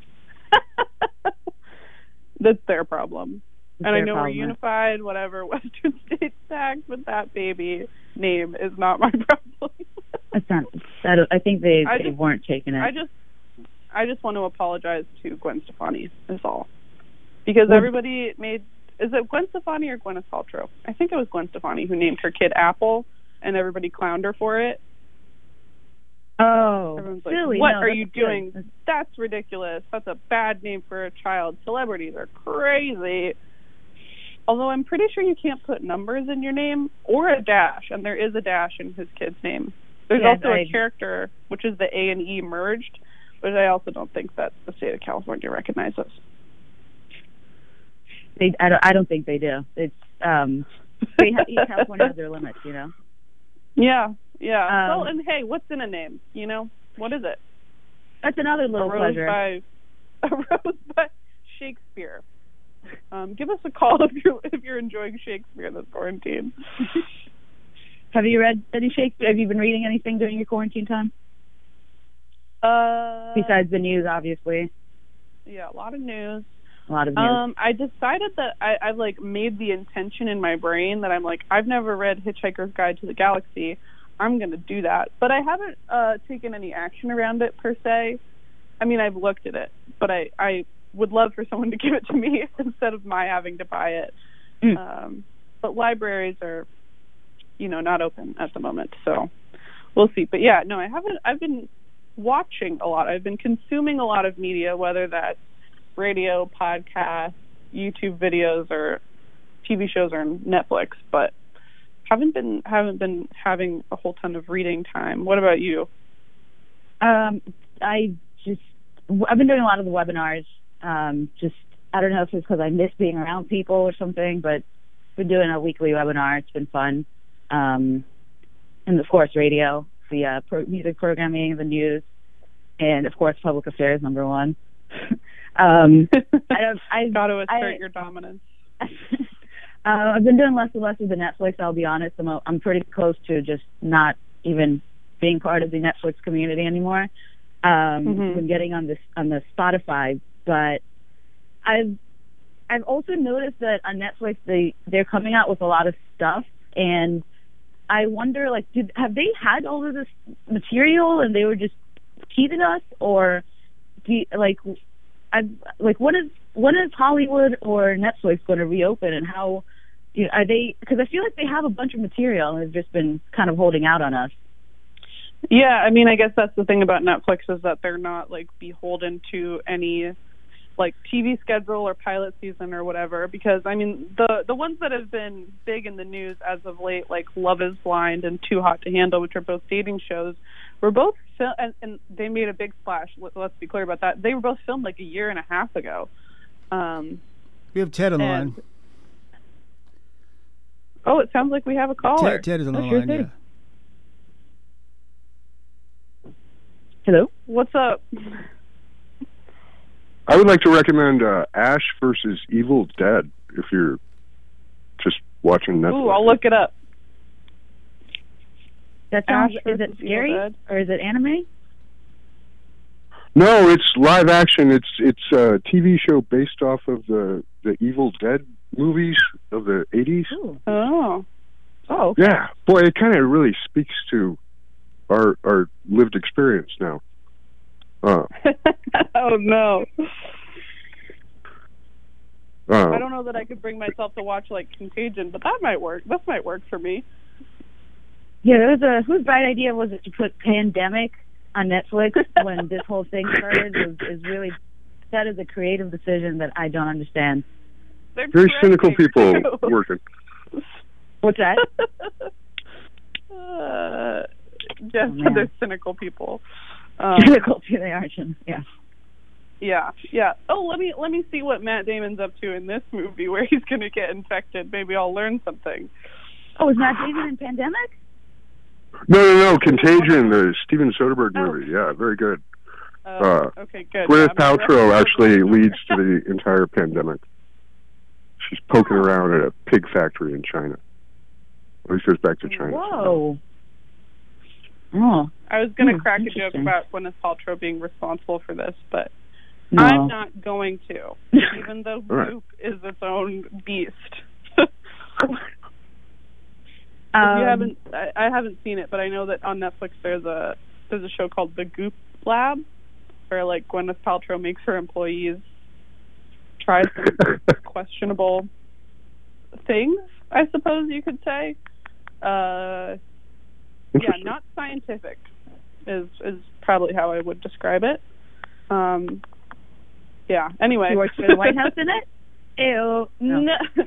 That's their problem. It's and their I know problem. we're unified, whatever, Western States tax, but that baby name is not my problem. That's not. I, don't, I think they, I they just, weren't taking it. I just, I just want to apologize to Gwen Stefani. Is all, because well, everybody made. Is it Gwen Stefani or Gwyneth Paltrow? I think it was Gwen Stefani who named her kid Apple, and everybody clowned her for it. Oh, Everyone's like, silly. what no, are you good. doing? That's, That's ridiculous. That's a bad name for a child. Celebrities are crazy. Although I'm pretty sure you can't put numbers in your name or a dash, and there is a dash in his kid's name. There's yeah, also I, a character, which is the A and E merged, but I also don't think that the state of California recognizes. They, I don't. I don't think they do. It's um, they have, California has their limits, you know. Yeah, yeah. Um, well, and hey, what's in a name? You know, what is it? That's another little a rose pleasure. By, a rose by Shakespeare. Um, give us a call if you're if you're enjoying Shakespeare this quarantine. Have you read any Shakespeare? Have you been reading anything during your quarantine time? Uh, Besides the news, obviously. Yeah, a lot of news. A lot of news. Um, I decided that I, I've like made the intention in my brain that I'm like, I've never read Hitchhiker's Guide to the Galaxy. I'm going to do that. But I haven't uh, taken any action around it per se. I mean, I've looked at it, but I, I would love for someone to give it to me instead of my having to buy it. Mm. Um, but libraries are, you know, not open at the moment, so we'll see. But yeah, no, I haven't. I've been watching a lot. I've been consuming a lot of media, whether that's radio, podcasts, YouTube videos, or T V shows or Netflix, but haven't been haven't been having a whole ton of reading time. What about you? Um, I just I've been doing a lot of the webinars. Um, just I don't know if it's because I miss being around people or something, but I've been doing a weekly webinar. It's been fun. Um, and of course, radio, the uh, pro- music programming, the news, and of course, public affairs number one. um, I don't. I got to assert I, your dominance. uh, I've been doing less and less with the Netflix. I'll be honest. I'm a, I'm pretty close to just not even being part of the Netflix community anymore. Um, mm-hmm. I've been getting on this on the Spotify, but I've I've also noticed that on Netflix they they're coming out with a lot of stuff, and I wonder, like, did have they had all of this material and they were just teasing us, or do you, like, I like when is when is Hollywood or Netflix going to reopen, and how you know, are they? Because I feel like they have a bunch of material and they've just been kind of holding out on us. Yeah, I mean, I guess that's the thing about Netflix is that they're not like beholden to any like T V schedule or pilot season or whatever, because I mean the the ones that have been big in the news as of late, like Love is Blind and Too Hot to Handle, which are both dating shows, were both fil- and, and they made a big splash. Let's be clear about that. They were both filmed like a year and a half ago. Um, we have Ted on the and, line. Oh, it sounds like we have a caller. Ted, Ted is on the Oh, sure line. thing. Yeah. Hello? What's up? I would like to recommend uh, Ash versus Evil Dead if you're just watching Netflix. Ooh, I'll look it up. That sounds. Ash Is it versus scary Evil Dead. or is it anime? No, it's live action. It's it's a T V show based off of the the Evil Dead movies of the eighties. Ooh. Oh. Oh. Okay. Yeah, boy, it kind of really speaks to our our lived experience now. Uh, Oh no. uh, I don't know that I could bring myself to watch like Contagion, but that might work. This might work for me. Yeah, there was a whose bright idea was it to put Pandemic on Netflix when this whole thing started? Is, is really that is a creative decision that I don't understand. They're very cynical trending, people too. working. What's that? Uh, just Oh, man. they're cynical people. Um, Cynical to the argent. Yeah. Yeah, yeah. Oh, let me let me see what Matt Damon's up to in this movie where he's going to get infected. Maybe I'll learn something. Oh, is Matt Damon in Pandemic? No, no, no. Contagion, the Steven Soderbergh Oh. movie. Yeah, very good. Uh, Uh, okay, good. Gwyneth Yeah, I'm Paltrow gonna- actually leads to the entire pandemic. She's poking Oh. around at a pig factory in China. At least goes back to China. Whoa. Oh. I was going to Hmm, crack a joke interesting. about Gwyneth Paltrow being responsible for this, but No. I'm not going to, even though All right. Goop is its own beast. If Um, you haven't, I, I haven't seen it, but I know that on Netflix there's a there's a show called The Goop Lab, where like Gwyneth Paltrow makes her employees try some questionable things, I suppose you could say. Uh, yeah, Interesting. not scientific is is probably how I would describe it. Um, yeah. Anyway, She works for the White House in it? Ew. no.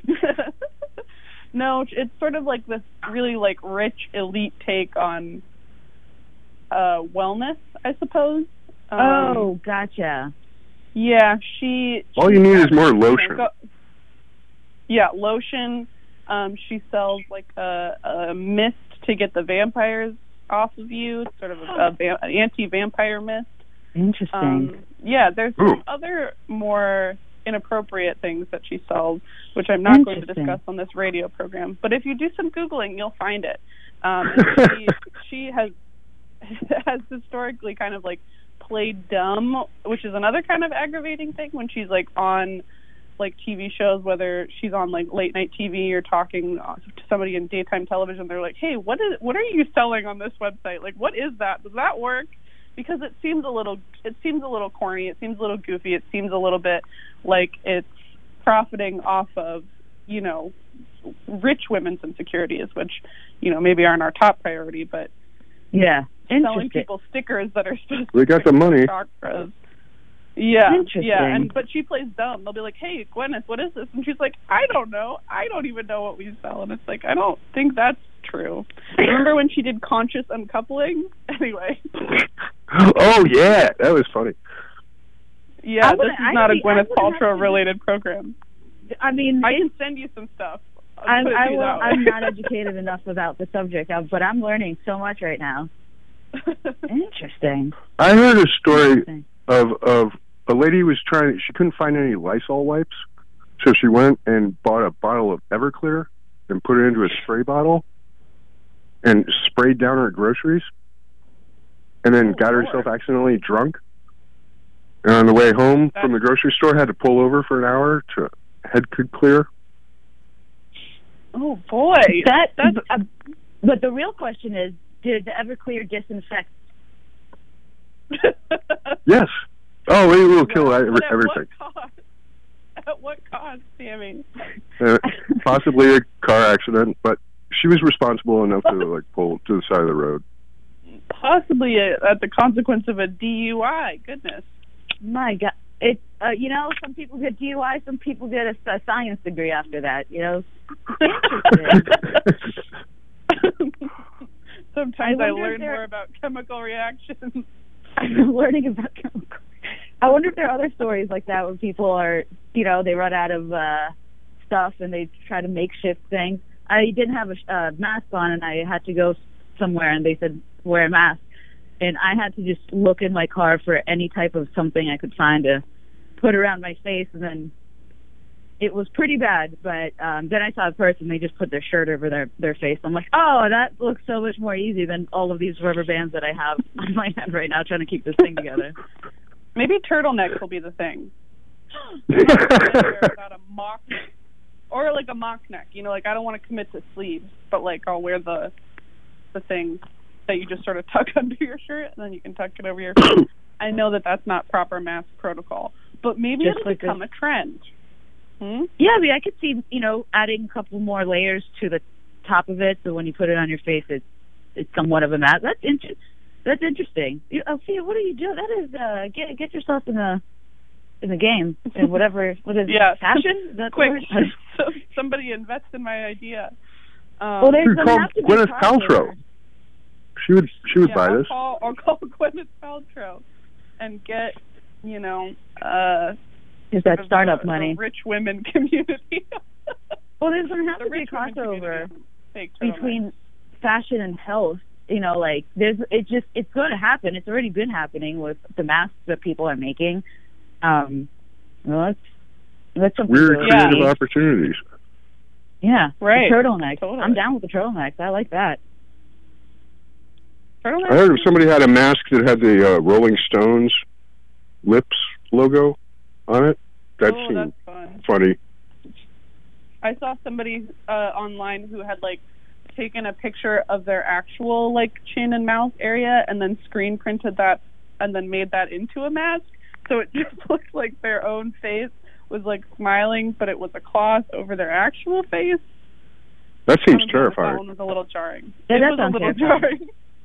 No, it's sort of like this really like rich elite take on uh, wellness, I suppose. Um, Oh, gotcha. yeah, she. All she you need is sells- more lotion. Yeah, lotion. Um, she sells like a, a mist to get the vampires off of you, sort of a, a va- an anti-vampire mist. Interesting. Um, yeah, there's Ooh. some other more inappropriate things that she sells, which I'm not going to Interesting. discuss on this radio program. But if you do some Googling, you'll find it. Um, and she, she has has historically kind of like played dumb, which is another kind of aggravating thing when she's like on like T V shows, whether she's on like late night T V or talking uh, to somebody in daytime television. They're like, hey, what is what are you selling on this website? Like, what is that? Does that work? Because it seems a little, it seems a little corny. It seems a little goofy. It seems a little bit like it's profiting off of, you know, rich women's insecurities, which, you know, maybe aren't our top priority, but yeah. selling Interesting. people stickers that are supposed They got the money. chakras. Yeah, Interesting. yeah, and but she plays dumb. They'll be like, "Hey, Gwyneth, what is this?" And she's like, "I don't know. I don't even know what we sell." And it's like, I don't think that's true. Remember when she did conscious uncoupling? Anyway. Oh yeah, that was funny. Yeah, I this wouldn't- is I not a think- I Gwyneth wouldn't have Paltrow to- related program. I mean, I it's- can send you some stuff. I'll I'm, put it I to you will, that way. I'm not educated enough about the subject, uh, but I'm learning so much right now. Interesting. I heard a story Interesting. of of a lady who was trying. She couldn't find any Lysol wipes, so she went and bought a bottle of Everclear and put it into a spray bottle and sprayed down her groceries, and then Oh, got Lord. herself accidentally drunk. And on the way home That's- from the grocery store, had to pull over for an hour to head could clear. Oh boy, That, that's uh, but the real question is, did the Everclear disinfect? Yes. Oh, it will kill But every, at everything. What cost? At what cost, Sammy? Uh, possibly a car accident, but she was responsible enough to like pull to the side of the road. Possibly a, at the consequence of a D U I. Goodness. My God, it. Uh, you know, some people get D U I, some people get a, a science degree after that. You know. Sometimes I I, wonder if learn there- more about chemical reactions. I'm learning about chemical. I wonder if there are other stories like that where people are, you know, they run out of uh, stuff and they try to makeshift things. I didn't have a uh, mask on and I had to go somewhere and they said wear a mask, and I had to just look in my car for any type of something I could find to put around my face, and then it was pretty bad. But um, then I saw a person, they just put their shirt over their their face. I'm like, oh, that looks so much more easy than all of these rubber bands that I have on my head right now trying to keep this thing together. Maybe turtlenecks will be the thing. Without a mock, or like a mock neck. You know, like I don't want to commit to sleeves, but like I'll wear the the thing that you just sort of tuck under your shirt, and then you can tuck it over your face. I know that that's not proper mask protocol, but maybe Just it'll like become a- a trend. Hmm? Yeah, I mean, I could see, you know, adding a couple more layers to the top of it, so when you put it on your face, it, it's somewhat of a mask. That's inter- That's interesting. You, Althea, what are you doing? That is, uh, get get yourself in the in the game, and whatever. What is Yeah. it? Fashion? Is that the Quick, word? so somebody invest in my idea. Um, Well, there's Dude, gonna called have to be a Gwyneth crossover. Paltrow. She would she would yeah, buy I'll this. Call, I'll call Gwyneth Paltrow and get, you know, uh, is that startup the, money? The rich women community. Well, there's going to have the to be a crossover between fashion and health. You know, like there's it just it's going to happen. It's already been happening with the masks that people are making. Um, well, that's that's something. Weird to, creative yeah. opportunities. Yeah, right. The turtleneck. Totally. I'm down with the turtlenecks. I like that. Turtleneck? I heard somebody had a mask that had the uh, Rolling Stones lips logo on it. That oh, seemed that's fun. funny. I saw somebody uh, online who had like taken a picture of their actual like chin and mouth area and then screen printed that and then made that into a mask. So it just looked like their own face was like smiling, but it was a cloth over their actual face. That seems terrifying. terrifying. That one was a little jarring. Yeah, it that was a sounds little terrifying.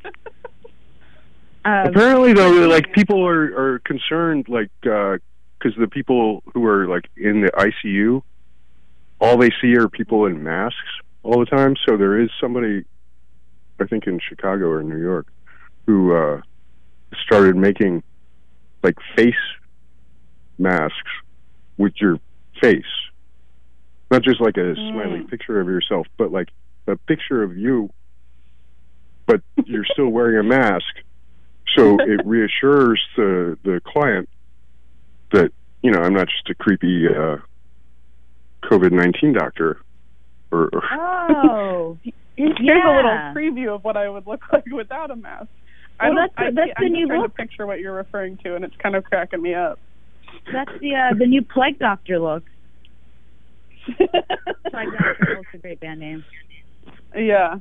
jarring. um, Apparently, though, like people are, are concerned, like because uh, the people who are like in the I C U, all they see are people in masks all the time. So there is somebody, I think in Chicago or New York, who uh, started making like face masks with your face, not just like a mm. smiley picture of yourself, but like a picture of you, but you're still wearing a mask. So it reassures the the client that, you know, I'm not just a creepy uh, COVID nineteen doctor. Or, or oh, here's yeah. a little preview of what I would look like without a mask. I well, don't, that's, I, that's I'm the just new trying look. to picture what you're referring to, and it's kind of cracking me up. That's the uh, the new Plague Doctor look. Plague Doctor looks a great band name. Yeah.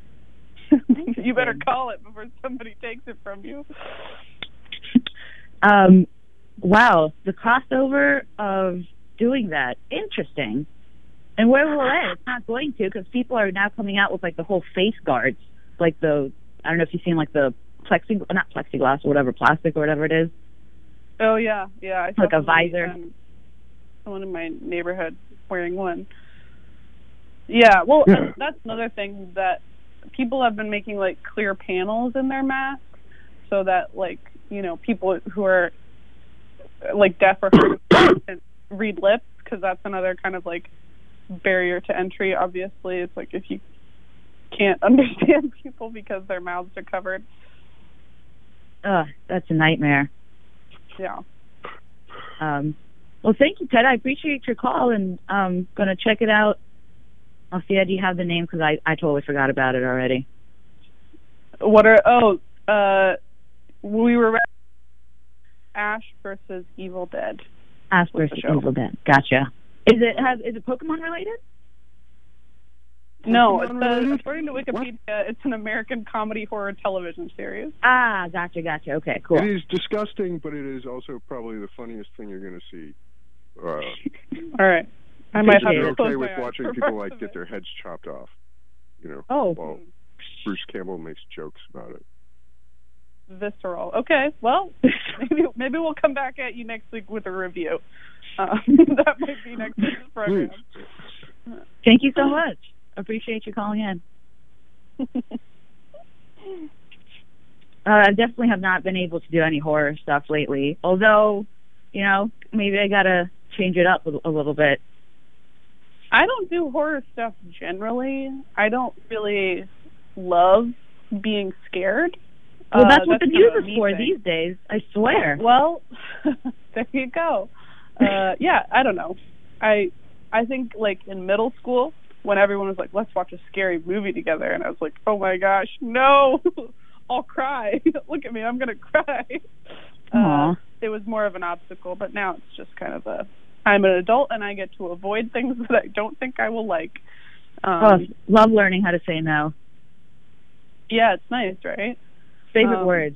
You better call it before somebody takes it from you. Um, wow, the crossover of doing that, interesting. And where will it end? It's not going to, because people are now coming out with like the whole face guards, like the I don't know if you've seen like the plexi not plexiglass or whatever, plastic or whatever it is. Oh yeah, yeah. I saw like a somebody, visor. Um, someone in my neighborhood wearing one. Yeah, well, yeah. And that's another thing that people have been making like clear panels in their masks, so that like you know people who are like deaf or hard can read lips, because that's another kind of like barrier to entry. Obviously, it's like if you can't understand people because their mouths are covered. Ugh, that's a nightmare. Yeah. Um, well, thank you, Ted. I appreciate your call, and I'm going to check it out. I'll see if you have the name, because I, I totally forgot about it already. What are, oh, uh, we were Ash versus Evil Dead. Ash versus Evil Dead. Gotcha. Is it have is it Pokemon related? No, it's a, according to Wikipedia, what? It's an American comedy horror television series. Ah, gotcha, gotcha. Okay, cool. It is disgusting, but it is also probably the funniest thing you're going to see. Uh, All right. I might have you're to okay with watching people like it. get their heads chopped off, you know. Oh. While Bruce Campbell makes jokes about it. Visceral. Okay, well, maybe maybe we'll come back at you next week with a review. Um, that might be next week's program. Thank you so much. Appreciate you calling in. uh, I definitely have not been able to do any horror stuff lately. Although, you know, maybe I gotta change it up a, a little bit. I don't do horror stuff generally. I don't really love being scared. Well, that's uh, what that's the news kind of is for thing. these days. I swear. Well, there you go. Uh, yeah, I don't know. I I think like in middle school when everyone was like, "Let's watch a scary movie together," and I was like, "Oh my gosh, no! I'll cry. Look at me, I'm gonna cry." Uh, it was more of an obstacle, but now it's just kind of a. I'm an adult and I get to avoid things that I don't think I will like. Um, oh, love learning how to say no. Yeah, it's nice, right? Favorite um, words.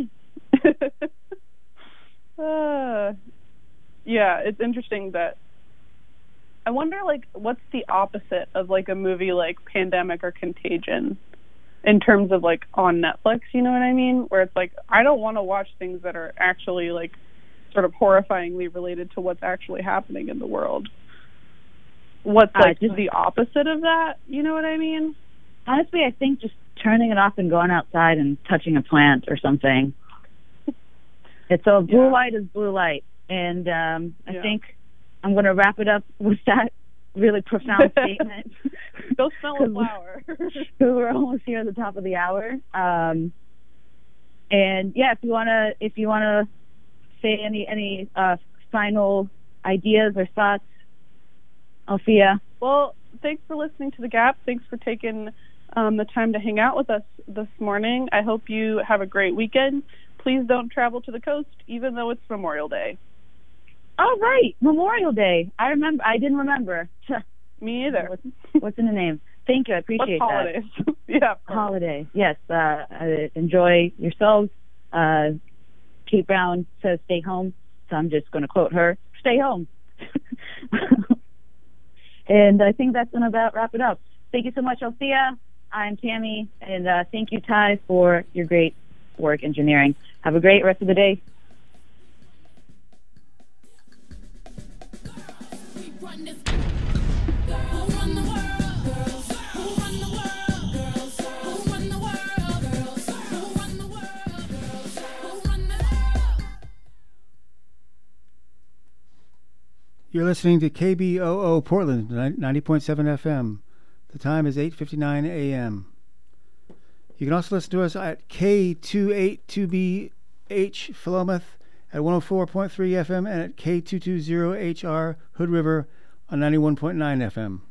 uh, yeah, it's interesting that I wonder, like, what's the opposite of, like, a movie like Pandemic or Contagion in terms of, like, on Netflix, you know what I mean? Where it's like, I don't want to watch things that are actually, like, sort of horrifyingly related to what's actually happening in the world. What's, like, uh, just, the opposite of that, you know what I mean? Honestly, I think just turning it off and going outside and touching a plant or something. It's so blue Yeah. light is blue light. And um, I Yeah. think I'm going to wrap it up with that really profound statement. Go smell a flower. We're almost here at the top of the hour. Um, and yeah, if you want to, if you want to say any, any uh, final ideas or thoughts, Althea. Well, thanks for listening to The Gap. Thanks for taking um, the time to hang out with us this morning. I hope you have a great weekend. Please don't travel to the coast, even though it's Memorial Day. Oh, right. Memorial Day. I remember. I didn't remember. Me either. What's, what's in the name? Thank you. I appreciate What's that. holidays? Yeah. of course. Holiday. Yes. Uh, uh, enjoy yourselves. Uh, Kate Brown says stay home, so I'm just going to quote her. Stay home. And I think that's going to about wrap it up. Thank you so much, Althea. I'm Tammy, and uh, thank you, Ty, for your great work engineering. Have a great rest of the day. You're listening to K B O O Portland, ninety point seven F M. The time is eight fifty-nine a m. You can also listen to us at K two eighty-two B H Philomath at one oh four point three F M and at K two twenty H R Hood River on ninety-one point nine F M.